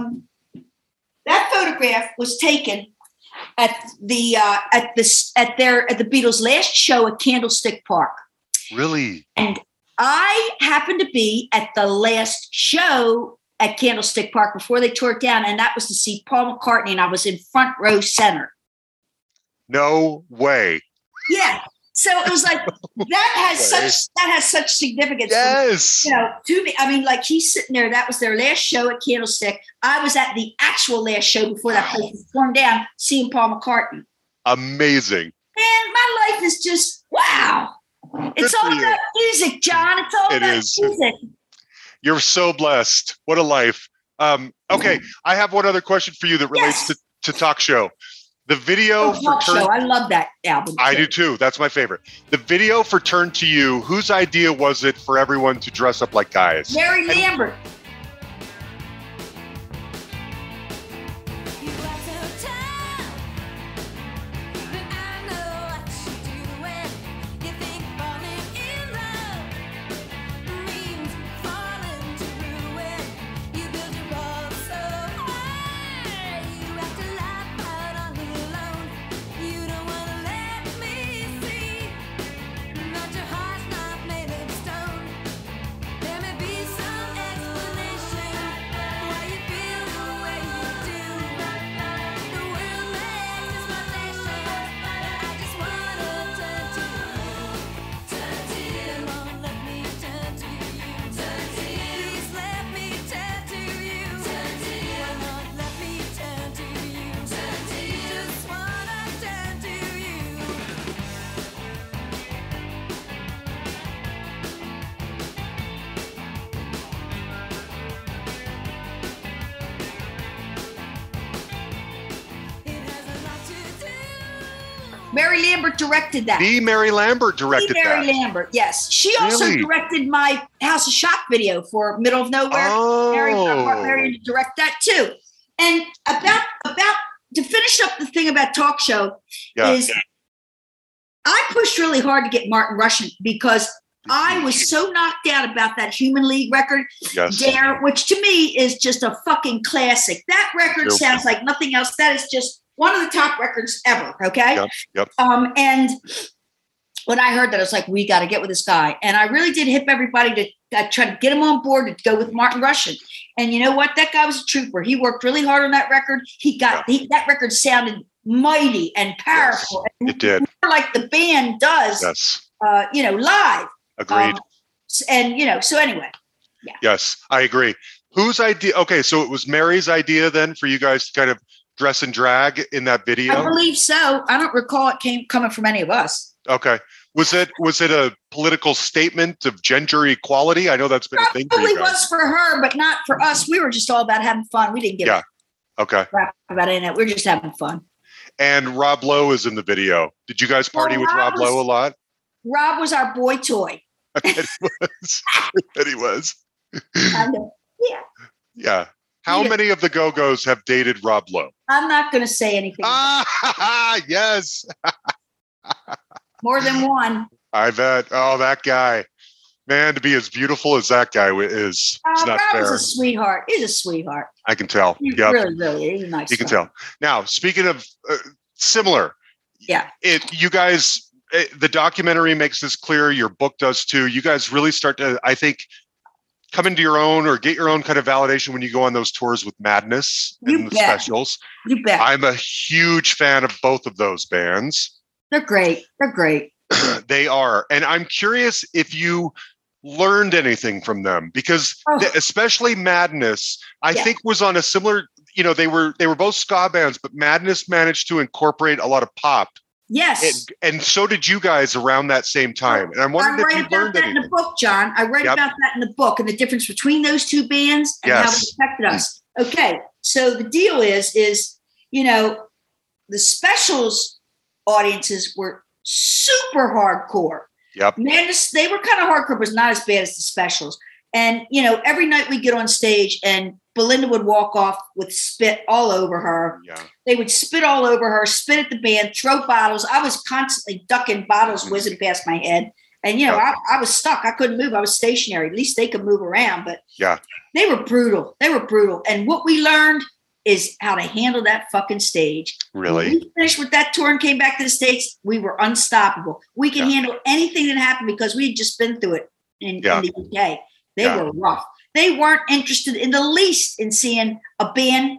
that photograph was taken at the Beatles' last show at Candlestick Park. Really? And I happened to be at the last show at Candlestick Park before they tore it down, and that was to see Paul McCartney, and I was in front row center. No way. Yeah. So it was like that has such significance. Yes. To me. I mean, he's sitting there. That was their last show at Candlestick. I was at the actual last show before that place was torn down, seeing Paul McCartney. Amazing. Man, my life is just wow. It's all about music, John. It's all about music. You're so blessed. What a life. Okay, I have one other question for you that relates to Talk Show. The video for Turn Show. I love that album. I do too. That's my favorite. The video for Turn to You, whose idea was it for everyone to dress up like guys? Mary Lambert. Mary Lambert directed that. Mary Lambert directed Mary that. Lambert, yes. She also Really? directed my House of Shock video for Middle of Nowhere. Mary to direct that too. And about to finish up the thing about talk show is I pushed really hard to get Martin Rushent because I was so knocked out about that Human League record, Dare, which to me is just a fucking classic. That record sounds like nothing else. That is just one of the top records ever. Okay. Yep. And when I heard that, I was like, we got to get with this guy. And I really did hit everybody to try to get him on board to go with Martin Rushent. And you know what? That guy was a trooper. He worked really hard on that record. That record sounded mighty and powerful. Yes, it did. More like the band does, live. Agreed. So anyway. Yeah. Yes, I agree. Whose idea? Okay, so it was Mary's idea then for you guys to kind of dress and drag in that video? I believe so. I don't recall it coming from any of us. Okay. Was it a political statement of gender equality? I know that's been a thing for you guys. Probably was for her, but not for us. We were just all about having fun. We didn't give a crap about any of that. We were just having fun. And Rob Lowe is in the video. Did you guys party with Rob Lowe a lot? Rob was our boy toy. I bet he was. Kind of. Yeah. Yeah. How many of the Go-Go's have dated Rob Lowe? I'm not going to say anything. Yes. More than one. I bet. Oh, that guy. Man, to be as beautiful as that guy is, it's not fair. Rob is a sweetheart. He's a sweetheart. I can tell. He really, he's a nice guy. You can tell. Now, speaking of similar. Yeah. You guys, the documentary makes this clear. Your book does too. You guys really start to, I think, come into your own or get your own kind of validation when you go on those tours with Madness and the specials. You bet. I'm a huge fan of both of those bands. They're great. They are. And I'm curious if you learned anything from them because especially Madness, I think was on a similar, they were both ska bands, but Madness managed to incorporate a lot of pop. Yes. And so did you guys around that same time. And I'm wondering if you learned anything. In the book, John. I read about that in the book and the difference between those two bands and how they affected us. Okay. So the deal is, the specials audiences were super hardcore. Yep. Madness, they were kind of hardcore, but not as bad as the specials. And, every night we get on stage and Belinda would walk off with spit all over her. Yeah. They would spit all over her, spit at the band, throw bottles. I was constantly ducking bottles whizzing past my head. And, I was stuck. I couldn't move. I was stationary. At least they could move around. But they were brutal. And what we learned is how to handle that fucking stage. Really? When we finished with that tour and came back to the States, we were unstoppable. We could handle anything that happened because we had just been through it in the UK. They were rough. They weren't interested in the least in seeing a band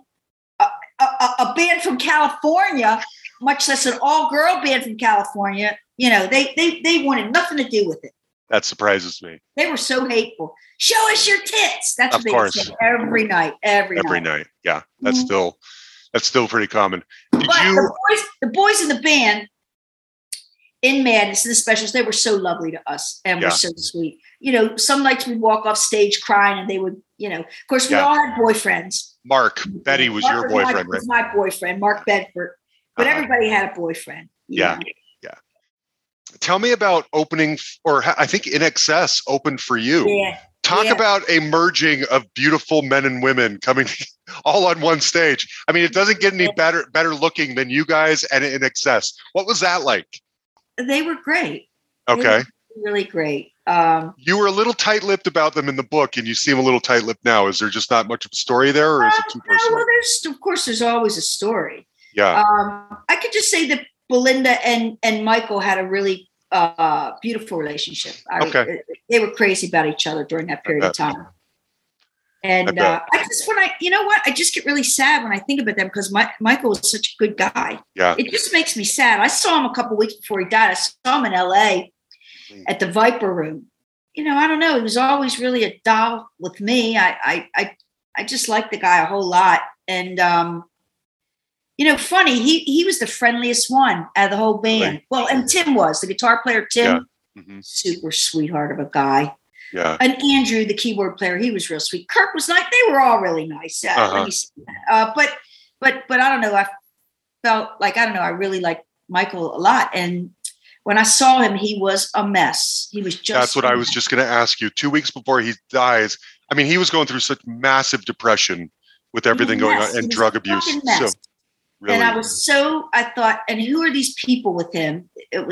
from California, much less an all-girl band from California. They wanted nothing to do with it. That surprises me. They were so hateful. Show us your tits. That's what they would say every night. Every night. Yeah, that's still pretty common. The boys in the band in Madness and the specials, they were so lovely to us and were so sweet. Some nights we'd walk off stage crying and they would, of course, we all had boyfriends. Mark Betty was your boyfriend, right? Was my boyfriend, Mark Bedford. But everybody had a boyfriend. Yeah. Tell me about opening, or I think In Excess opened for you. Yeah. Talk about a merging of beautiful men and women coming all on one stage. I mean, it doesn't get any better looking than you guys and In Excess. What was that like? They were great. Okay. Really great. You were a little tight-lipped about them in the book, and you seem a little tight-lipped now. Is there just not much of a story there, or is it too personal? Well, there's always a story. Yeah. I could just say that Belinda and Michael had a really beautiful relationship. They were crazy about each other during that period of time. And I just get really sad when I think about them because Michael was such a good guy. Yeah. It just makes me sad. I saw him a couple weeks before he died. I saw him in LA at the Viper Room. I don't know. He was always really a doll with me. I just liked the guy a whole lot. And, funny, he was the friendliest one out of the whole band. Right. Well, and Tim was, the guitar player, Tim, super sweetheart of a guy. Yeah. And Andrew, the keyboard player, he was real sweet. Kirk was nice. They were all really nice. Let me say that. But I don't know. I felt like, I really like Michael a lot. And when I saw him, he was a mess. He was just. That's what I was just going to ask you. 2 weeks before he dies, I mean, he was going through such massive depression with everything going on and drug abuse. So, really. And I thought, and who are these people with him? It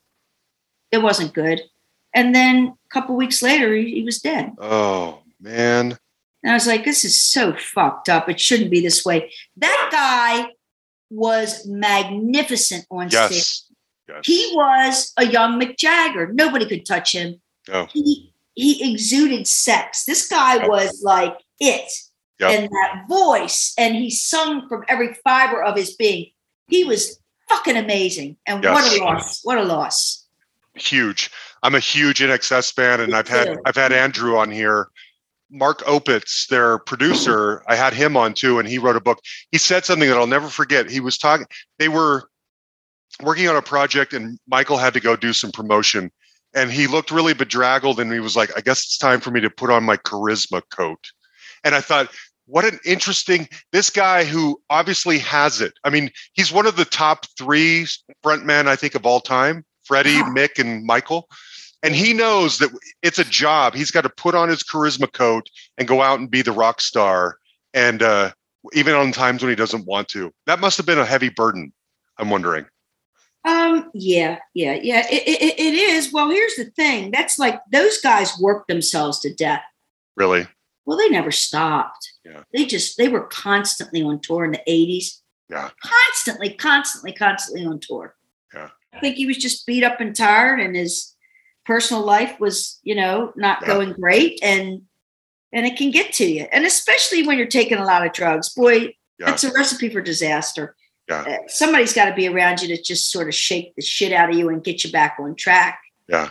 wasn't good. And then a couple weeks later, he was dead. Oh, man. And I was like, this is so fucked up. It shouldn't be this way. That guy was magnificent on stage. Yes. He was a young Mick Jagger. Nobody could touch him. Oh. He exuded sex. This guy was like it. Yep. And that voice, and he sung from every fiber of his being. He was fucking amazing. And what a loss. What a loss. Huge. I'm a huge INXS fan, and I've had Andrew on here. Mark Opitz, their producer, I had him on too, and he wrote a book. He said something that I'll never forget. He was talking, they were working on a project, and Michael had to go do some promotion, and he looked really bedraggled, and he was like, I guess it's time for me to put on my charisma coat. And I thought, what an interesting, this guy who obviously has it. I mean, he's one of the top 3 frontmen, I think, of all time, Freddie, Mick, and Michael. And he knows that it's a job. He's got to put on his charisma coat and go out and be the rock star. And even on times when he doesn't want to. That must have been a heavy burden, I'm wondering. Yeah. It is. Well, here's the thing. That's like, those guys worked themselves to death. Really? Well, they never stopped. Yeah. They were constantly on tour in the 80s. Yeah. Constantly on tour. Yeah. I think he was just beat up and tired, and his personal life was, not going great, and it can get to you. And especially when you're taking a lot of drugs, boy, that's a recipe for disaster. Yeah. Somebody's got to be around you to just sort of shake the shit out of you and get you back on track. Yeah.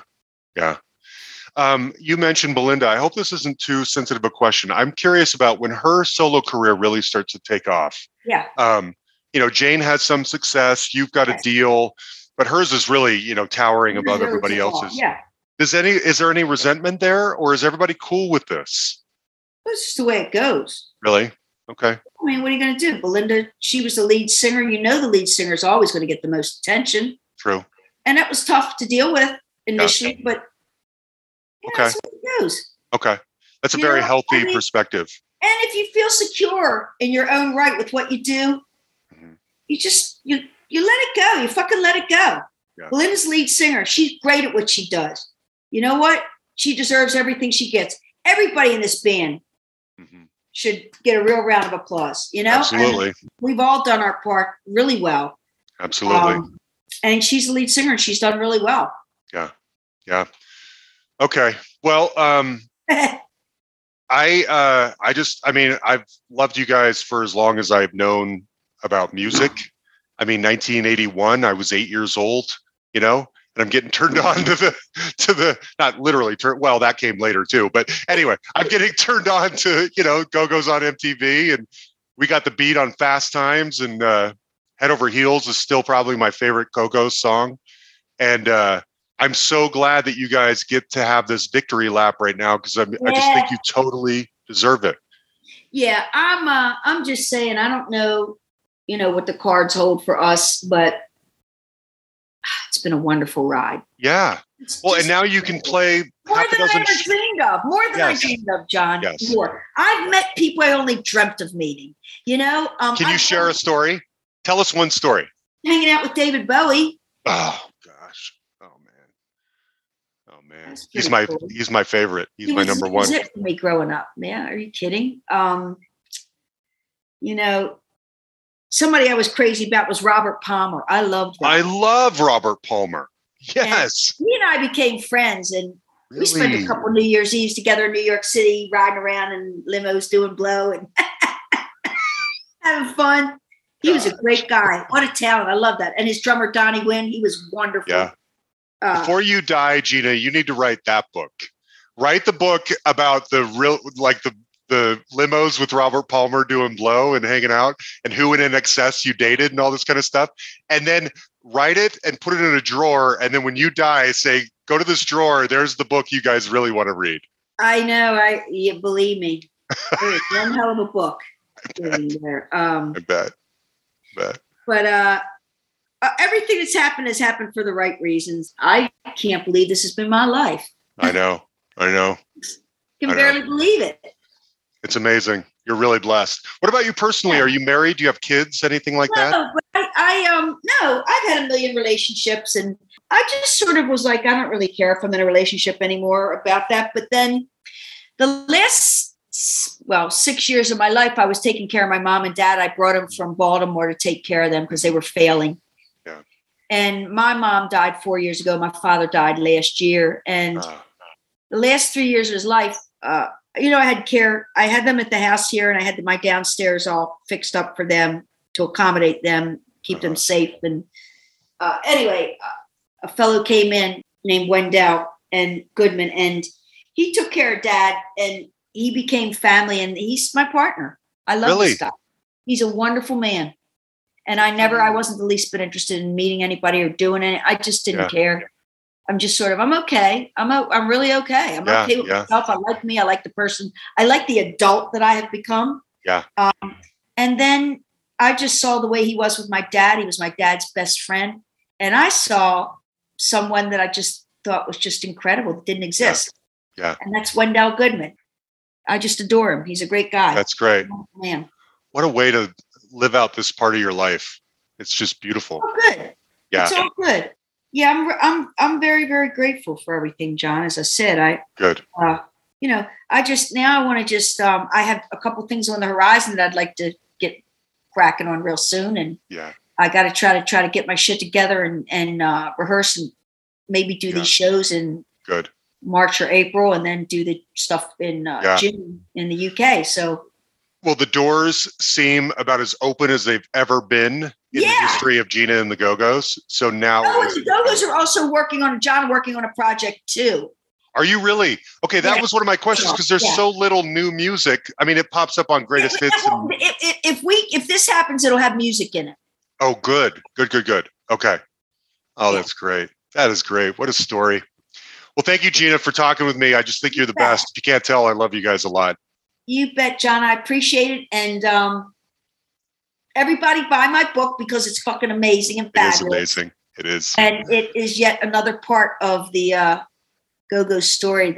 You mentioned Belinda. I hope this isn't too sensitive a question. I'm curious about when her solo career really starts to take off. Yeah. Jane has some success. You've got a deal, but hers is really, towering above everybody else's. Yeah. Is there any resentment there, or is everybody cool with this? That's just the way it goes. Really? Okay. I mean, what are you going to do? Belinda, she was the lead singer. The lead singer is always going to get the most attention. True. And that was tough to deal with initially, but that's what it goes. Okay. That's a very healthy perspective. And if you feel secure in your own right with what you do, you let it go. You fucking let it go. Yeah. Belinda's lead singer. She's great at what she does. You know what? She deserves everything she gets. Everybody in this band should get a real round of applause. Absolutely. And we've all done our part really well. Absolutely. And she's the lead singer, and she's done really well. Yeah. Okay. Well, I've loved you guys for as long as I've known about music. I mean, 1981, I was 8 years old, and I'm getting turned on to the not literally well, that came later too. But anyway, I'm getting turned on to, Go-Go's on MTV, and we got the beat on Fast Times, and Head Over Heels is still probably my favorite Go-Go's song. And I'm so glad that you guys get to have this victory lap right now, because I just think you totally deserve it. Yeah, I'm just saying, I don't know, what the cards hold for us, but it's been a wonderful ride. Yeah. Well, and now you can play more than I ever dreamed of. More than I dreamed of, John. Yes. More. I've met people I only dreamt of meeting. Can you share a story? Tell us one story. Hanging out with David Bowie. Oh gosh. Oh man. He's my favorite. He's my number one. He was it for me growing up. Man, are you kidding? Somebody I was crazy about was Robert Palmer. I loved that. I love Robert Palmer. Yes. And he and I became friends, and we spent a couple New Year's Eves together in New York City, riding around in limos, doing blow and having fun. He was a great guy. What a talent. I love that. And his drummer, Donnie Wynn, he was wonderful. Yeah. Before you die, Gina, you need to write that book. Write the book about the limos with Robert Palmer doing blow and hanging out, and who in INXS you dated and all this kind of stuff. And then write it and put it in a drawer. And then when you die, say, go to this drawer. There's the book you guys really want to read. I know. You believe me. It's one hell of a book. I bet. But everything that's happened has happened for the right reasons. I can't believe this has been my life. I know. Can barely believe it. It's amazing. You're really blessed. What about you personally? Are you married? Do you have kids? Anything like that? But no, I've had a million relationships, and I just sort of was like, I don't really care if I'm in a relationship anymore about that. But then the last, 6 years of my life, I was taking care of my mom and dad. I brought them from Baltimore to take care of them because they were failing. Yeah. And my mom died 4 years ago. My father died last year. And the last 3 years of his life, I had care. I had them at the house here, and I had my downstairs all fixed up for them to accommodate them, keep them safe. And anyway, a fellow came in named Wendell and Goodman, and he took care of Dad, and he became family, and he's my partner. I love this guy. He's a wonderful man. And I wasn't the least bit interested in meeting anybody or doing it. I just didn't care. I'm just sort of, I'm okay. I'm really okay. I'm okay with myself. I like me. I like the person. I like the adult that I have become. Yeah. And then I just saw the way he was with my dad. He was my dad's best friend. And I saw someone that I just thought was just incredible that didn't exist. Yeah. And that's Wendell Goodman. I just adore him. He's a great guy. That's great. Man. What a way to live out this part of your life. It's just beautiful. Oh, good. Yeah. It's all good. Yeah, I'm very, very grateful for everything, John. As I said, good. I want to just I have a couple things on the horizon that I'd like to get cracking on real soon, and I got to try to get my shit together and rehearse and maybe do these shows in March or April, and then do the stuff in June in the UK. So. Well, the doors seem about as open as they've ever been in the history of Gina and the Go-Go's. So now the Go-Go's are also working on a project too. Are you really? Okay, that was one of my questions because there's so little new music. I mean, it pops up on Greatest Hits. If this happens, it'll have music in it. Oh, good. Okay. Oh, that's great. That is great. What a story. Well, thank you, Gina, for talking with me. I just think you're the best. If you can't tell, I love you guys a lot. You bet, John. I appreciate it. And everybody buy my book because it's fucking amazing and fabulous. It is amazing. It is. And it is yet another part of the Go-Go story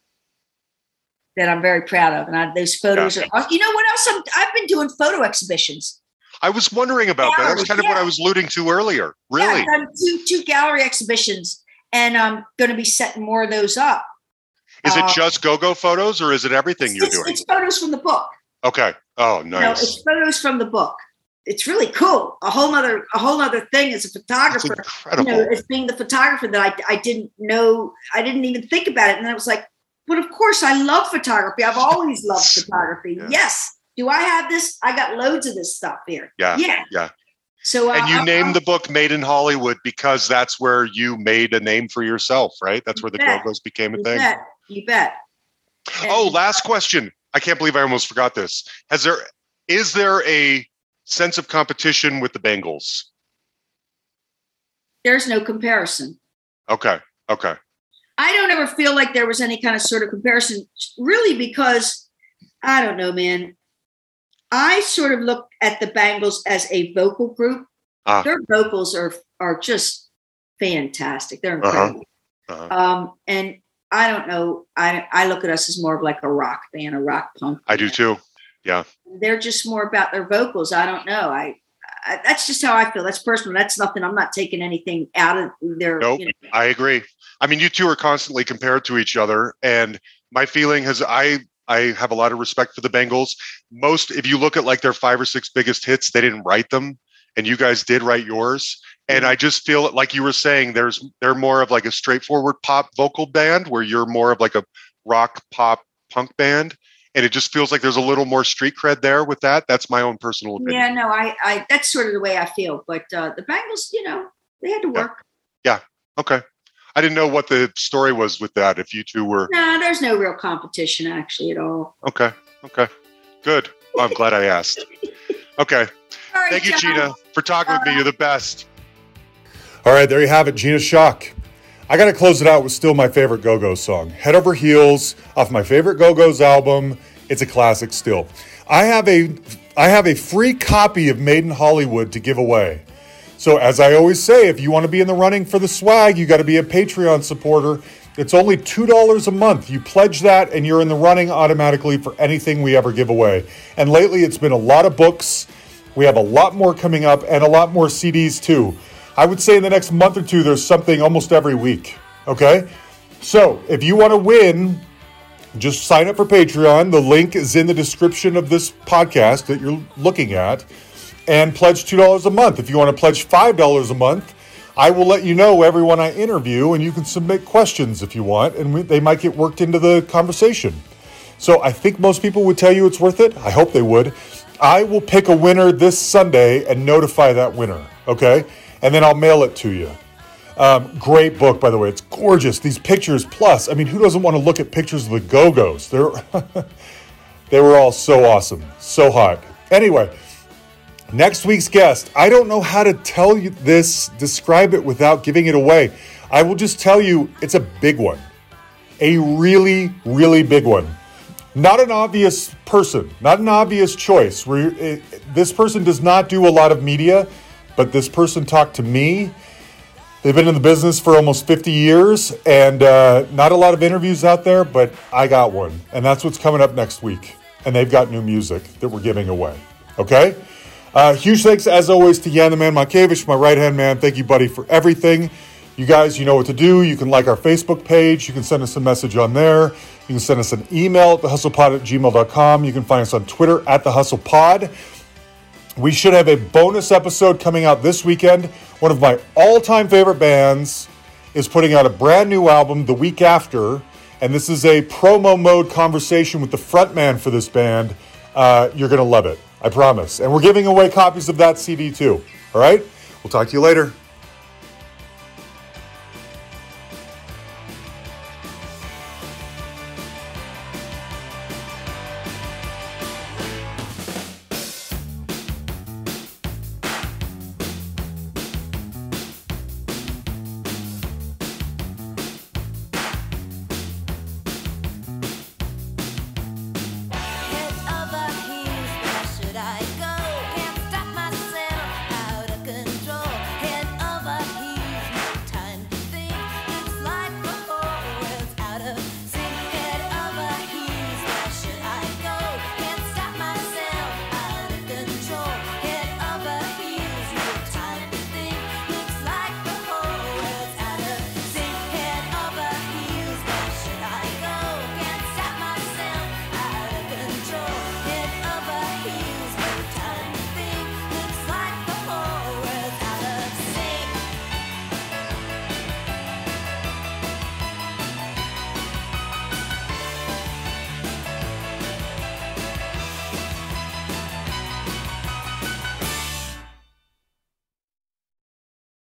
that I'm very proud of. And those photos are awesome. You know what else? I've been doing photo exhibitions. I was wondering about that. That's kind of what I was alluding to earlier. Really? Yeah, I've done two gallery exhibitions, and I'm going to be setting more of those up. Is it just Go-Go photos, or is it everything you're doing? It's photos from the book. Okay. Oh, nice. It's photos from the book. It's really cool. A whole other thing as a photographer. That's incredible. As being the photographer that I didn't know. I didn't even think about it, and I was like, "But of course, I love photography. I've always loved photography. Yeah. Yes. Do I have this? I got loads of this stuff here. Yeah. So, and you named the book "Made in Hollywood" because that's where you made a name for yourself, right? That's where the Go-Go's became a thing. You bet. And last question. I can't believe I almost forgot this. Is there a sense of competition with the Bangles? There's no comparison. Okay. I don't ever feel like there was any kind of sort of comparison, really, because I don't know, man. I sort of look at the Bangles as a vocal group. Their vocals are just fantastic. They're incredible. And I don't know. I look at us as more of like a rock band, a rock punk band. I do too. Yeah. They're just more about their vocals. I don't know. I that's just how I feel. That's personal. That's nothing. I'm not taking anything out of their. Nope. I agree. I mean, you two are constantly compared to each other, and my feeling is I have a lot of respect for the Bangles. If you look at like their 5 or 6 biggest hits, they didn't write them, and you guys did write yours. And I just feel like you were saying they're more of like a straightforward pop vocal band where you're more of like a rock pop punk band. And it just feels like there's a little more street cred there with that. That's my own personal opinion. Yeah, no, I that's sort of the way I feel. But the Bangles, they had to work. Yeah. Okay. I didn't know what the story was with that. If you two were. No, there's no real competition actually at all. Okay. Good. Well, I'm glad I asked. Okay. All right, thank you, Gina, for talking with me. You're the best. All right, there you have it, Gina Shock. I got to close it out with still my favorite Go-Go song, Head Over Heels, off my favorite Go-Go's album. It's a classic still. I have a free copy of Made in Hollywood to give away. So as I always say, if you want to be in the running for the swag, you got to be a Patreon supporter. It's only $2 a month. You pledge that and you're in the running automatically for anything we ever give away. And lately it's been a lot of books. We have a lot more coming up and a lot more CDs too. I would say in the next month or two, there's something almost every week. Okay? So if you want to win, just sign up for Patreon. The link is in the description of this podcast that you're looking at. And pledge $2 a month. If you want to pledge $5 a month, I will let you know everyone I interview, and you can submit questions if you want, and they might get worked into the conversation. So I think most people would tell you it's worth it. I hope they would. I will pick a winner this Sunday and notify that winner, okay? And then I'll mail it to you. Great book, by the way. It's gorgeous. These pictures, plus, I mean, who doesn't want to look at pictures of the Go-Go's? They were all so awesome, so hot. Anyway, next week's guest, I don't know how to tell you this, describe it without giving it away. I will just tell you it's a big one. A really, really big one. Not an obvious person, not an obvious choice. This person does not do a lot of media, but this person talked to me. They've been in the business for almost 50 years, and not a lot of interviews out there, but I got one. And that's what's coming up next week. And they've got new music that we're giving away. Okay? Huge thanks, as always, to Jan the Man Markiewicz, my right-hand man. Thank you, buddy, for everything. You guys, you know what to do. You can like our Facebook page. You can send us a message on there. You can send us an email at thehustlepod@gmail.com. You can find us on Twitter at thehustlepod. We should have a bonus episode coming out this weekend. One of my all-time favorite bands is putting out a brand new album the week after, and this is a promo mode conversation with the frontman for this band. You're going to love it. I promise. And we're giving away copies of that CD too. All right? We'll talk to you later.